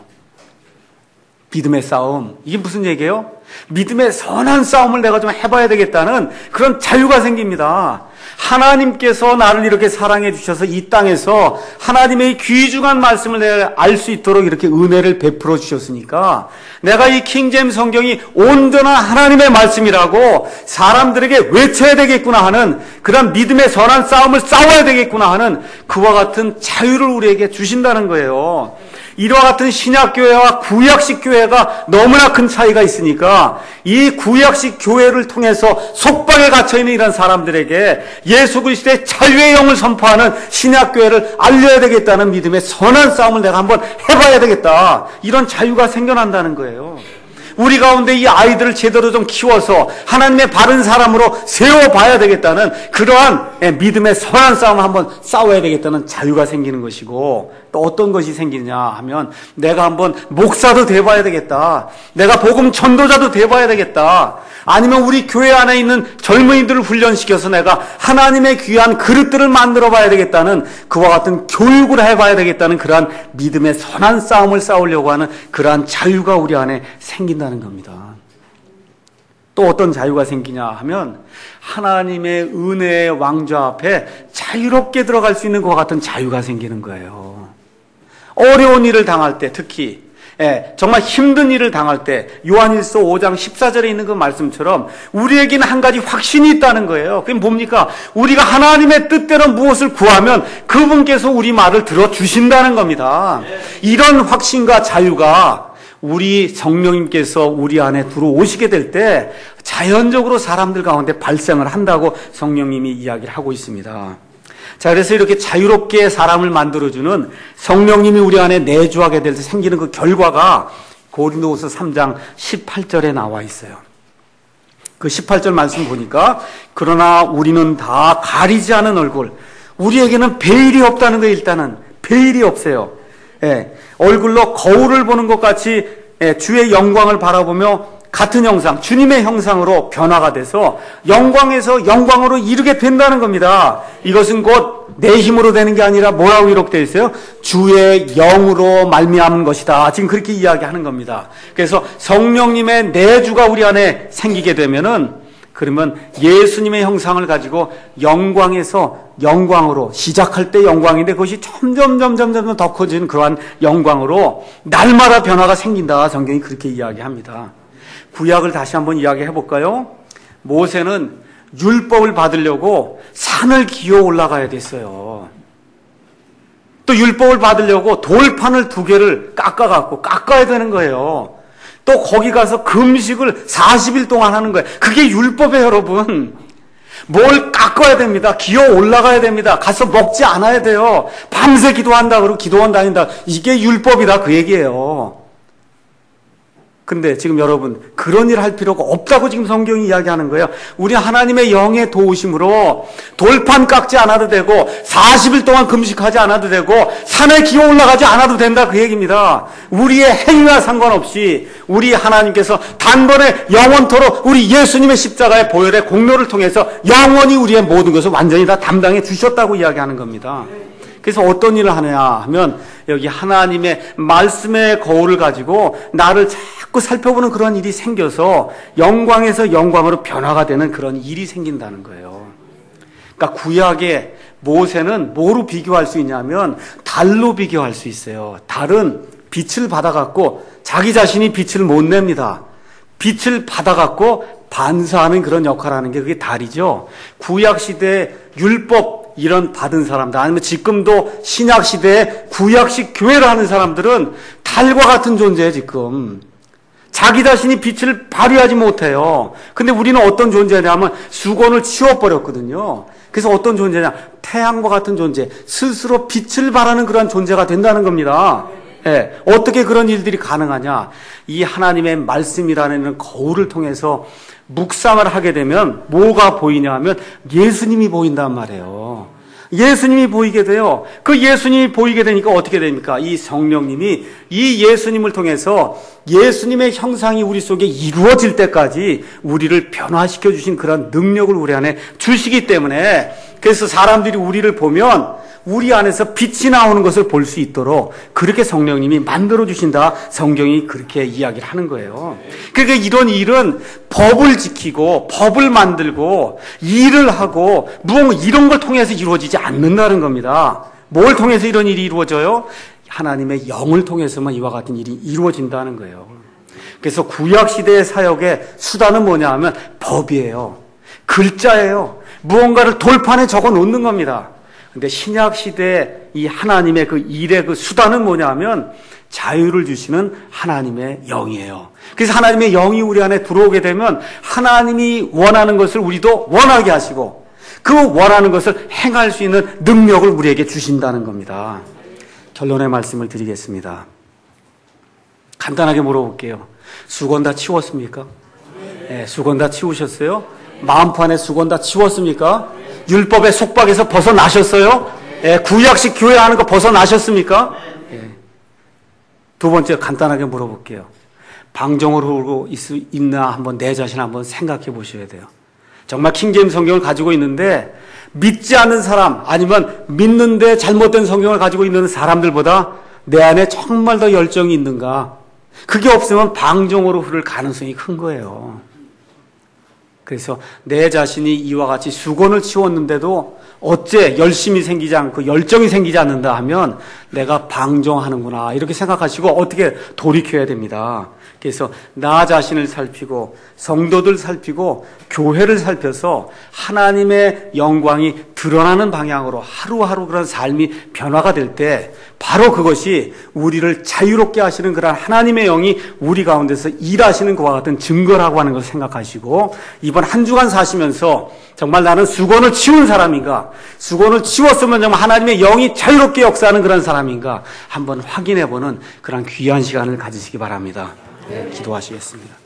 믿음의 싸움. 이게 무슨 얘기예요? 믿음의 선한 싸움을 내가 좀 해봐야 되겠다는 그런 자유가 생깁니다. 하나님께서 나를 이렇게 사랑해 주셔서 이 땅에서 하나님의 귀중한 말씀을 내가 알 수 있도록 이렇게 은혜를 베풀어 주셨으니까 내가 이 킹제임스 성경이 온전한 하나님의 말씀이라고 사람들에게 외쳐야 되겠구나 하는 그런 믿음의 선한 싸움을 싸워야 되겠구나 하는 그와 같은 자유를 우리에게 주신다는 거예요. 이와 같은 신약교회와 구약식 교회가 너무나 큰 차이가 있으니까 이 구약식 교회를 통해서 속박에 갇혀있는 이런 사람들에게 예수 그리스도의 자유의 영을 선포하는 신약교회를 알려야 되겠다는 믿음의 선한 싸움을 내가 한번 해봐야 되겠다. 이런 자유가 생겨난다는 거예요. 우리 가운데 이 아이들을 제대로 좀 키워서 하나님의 바른 사람으로 세워봐야 되겠다는 그러한 믿음의 선한 싸움을 한번 싸워야 되겠다는 자유가 생기는 것이고, 또 어떤 것이 생기느냐 하면 내가 한번 목사도 돼봐야 되겠다. 내가 복음 전도자도 돼봐야 되겠다. 아니면 우리 교회 안에 있는 젊은이들을 훈련시켜서 내가 하나님의 귀한 그릇들을 만들어 봐야 되겠다는 그와 같은 교육을 해봐야 되겠다는 그러한 믿음의 선한 싸움을 싸우려고 하는 그러한 자유가 우리 안에 생긴다는 겁니다. 또 어떤 자유가 생기냐 하면 하나님의 은혜의 왕좌 앞에 자유롭게 들어갈 수 있는 것과 같은 자유가 생기는 거예요. 어려운 일을 당할 때, 특히 정말 힘든 일을 당할 때 요한일서 5장 14절에 있는 그 말씀처럼 우리에게는 한 가지 확신이 있다는 거예요. 그게 뭡니까? 우리가 하나님의 뜻대로 무엇을 구하면 그분께서 우리 말을 들어주신다는 겁니다. 이런 확신과 자유가 우리 성령님께서 우리 안에 들어오시게 될 때 자연적으로 사람들 가운데 발생을 한다고 성령님이 이야기를 하고 있습니다. 자, 그래서 이렇게 자유롭게 사람을 만들어주는 성령님이 우리 안에 내주하게 될 때 생기는 그 결과가 고린도후서 3장 18절에 나와 있어요. 그 18절 말씀 보니까 그러나 우리는 다 가리지 않은 얼굴, 우리에게는 베일이 없다는 거예요. 일단은 베일이 없어요. 얼굴로 거울을 보는 것 같이 주의 영광을 바라보며 같은 형상, 주님의 형상으로 변화가 돼서 영광에서 영광으로 이르게 된다는 겁니다. 이것은 곧 내 힘으로 되는 게 아니라 뭐라고 기록되어 있어요? 주의 영으로 말미암은 것이다. 지금 그렇게 이야기하는 겁니다. 그래서 성령님의 내주가 우리 안에 생기게 되면은 그러면 예수님의 형상을 가지고 영광에서 영광으로, 시작할 때 영광인데 그것이 점점 더 커지는 그러한 영광으로 날마다 변화가 생긴다. 성경이 그렇게 이야기합니다. 구약을 다시 한번 이야기해 볼까요? 모세는 율법을 받으려고 산을 기어 올라가야 됐어요. 또 율법을 받으려고 돌판을 2개를 깎아야 되는 거예요. 또 거기 가서 금식을 40일 동안 하는 거예요. 그게 율법이에요, 여러분. 뭘 깎아야 됩니다. 기어 올라가야 됩니다. 가서 먹지 않아야 돼요. 밤새 기도한다 그러고 기도원 다닌다. 이게 율법이다 그 얘기예요. 근데 지금 여러분 그런 일 할 필요가 없다고 지금 성경이 이야기하는 거예요. 우리 하나님의 영의 도우심으로 돌판 깎지 않아도 되고 40일 동안 금식하지 않아도 되고 산에 기어 올라가지 않아도 된다 그 얘기입니다. 우리의 행위와 상관없이 우리 하나님께서 단번에 영원토록 우리 예수님의 십자가의 보혈의 공로를 통해서 영원히 우리의 모든 것을 완전히 다 담당해 주셨다고 이야기하는 겁니다. 그래서 어떤 일을 하느냐 하면 여기 하나님의 말씀의 거울을 가지고 나를 자꾸 살펴보는 그런 일이 생겨서 영광에서 영광으로 변화가 되는 그런 일이 생긴다는 거예요. 그러니까 구약의 모세는 뭐로 비교할 수 있냐면 달로 비교할 수 있어요. 달은 빛을 받아갖고 자기 자신이 빛을 못 냅니다. 빛을 받아갖고 반사하는 그런 역할을 하는 게 그게 달이죠. 구약시대의 율법 이런 받은 사람들, 아니면 지금도 신약시대에 구약식 교회를 하는 사람들은 달과 같은 존재예요. 지금 자기 자신이 빛을 발휘하지 못해요. 근데 우리는 어떤 존재냐면 수건을 치워버렸거든요. 그래서 어떤 존재냐, 태양과 같은 존재, 스스로 빛을 발하는 그런 존재가 된다는 겁니다. 어떻게 그런 일들이 가능하냐? 이 하나님의 말씀이라는 거울을 통해서 묵상을 하게 되면 뭐가 보이냐 하면 예수님이 보인단 말이에요. 예수님이 보이게 돼요. 그 예수님이 보이게 되니까 어떻게 됩니까? 이 성령님이 이 예수님을 통해서 예수님의 형상이 우리 속에 이루어질 때까지 우리를 변화시켜 주신 그런 능력을 우리 안에 주시기 때문에, 그래서 사람들이 우리를 보면 우리 안에서 빛이 나오는 것을 볼 수 있도록 그렇게 성령님이 만들어 주신다. 성경이 그렇게 이야기를 하는 거예요. 그러니까 이런 일은 법을 지키고 법을 만들고 일을 하고 무언가 이런 걸 통해서 이루어지지 않는다는 겁니다. 뭘 통해서 이런 일이 이루어져요? 하나님의 영을 통해서만 이와 같은 일이 이루어진다는 거예요. 그래서 구약시대의 사역의 수단은 뭐냐 하면 법이에요. 글자예요. 무언가를 돌판에 적어 놓는 겁니다. 근데 신약시대의 이 하나님의 그 일의 그 수단은 뭐냐 하면 자유를 주시는 하나님의 영이에요. 그래서 하나님의 영이 우리 안에 들어오게 되면 하나님이 원하는 것을 우리도 원하게 하시고 그 원하는 것을 행할 수 있는 능력을 우리에게 주신다는 겁니다. 결론의 말씀을 드리겠습니다. 간단하게 물어볼게요. 수건 다 치웠습니까? 네, 수건 다 치우셨어요? 마음판에 수건 다 치웠습니까? 율법의 속박에서 벗어나셨어요? 예, 구약식 교회 하는 거 벗어나셨습니까? 예. 두 번째 간단하게 물어볼게요. 방종으로 흐르고 있나 한번 내 자신 한번 생각해 보셔야 돼요. 정말 킹제임스 성경을 가지고 있는데 믿지 않는 사람 아니면 믿는데 잘못된 성경을 가지고 있는 사람들보다 내 안에 정말 더 열정이 있는가? 그게 없으면 방종으로 흐를 가능성이 큰 거예요. 그래서 내 자신이 이와 같이 수건을 치웠는데도 어째 열심이 생기지 않고 열정이 생기지 않는다 하면 내가 방종하는구나 이렇게 생각하시고 어떻게 돌이켜야 됩니다. 그래서 나 자신을 살피고 성도들 살피고 교회를 살펴서 하나님의 영광이 드러나는 방향으로 하루하루 그런 삶이 변화가 될 때 바로 그것이 우리를 자유롭게 하시는 그런 하나님의 영이 우리 가운데서 일하시는 것과 같은 증거라고 하는 것을 생각하시고 이번 한 주간 사시면서 정말 나는 수건을 치운 사람인가, 수건을 치웠으면 정말 하나님의 영이 자유롭게 역사하는 그런 사람인가 한번 확인해보는 그런 귀한 시간을 가지시기 바랍니다. 네, 기도하시겠습니다.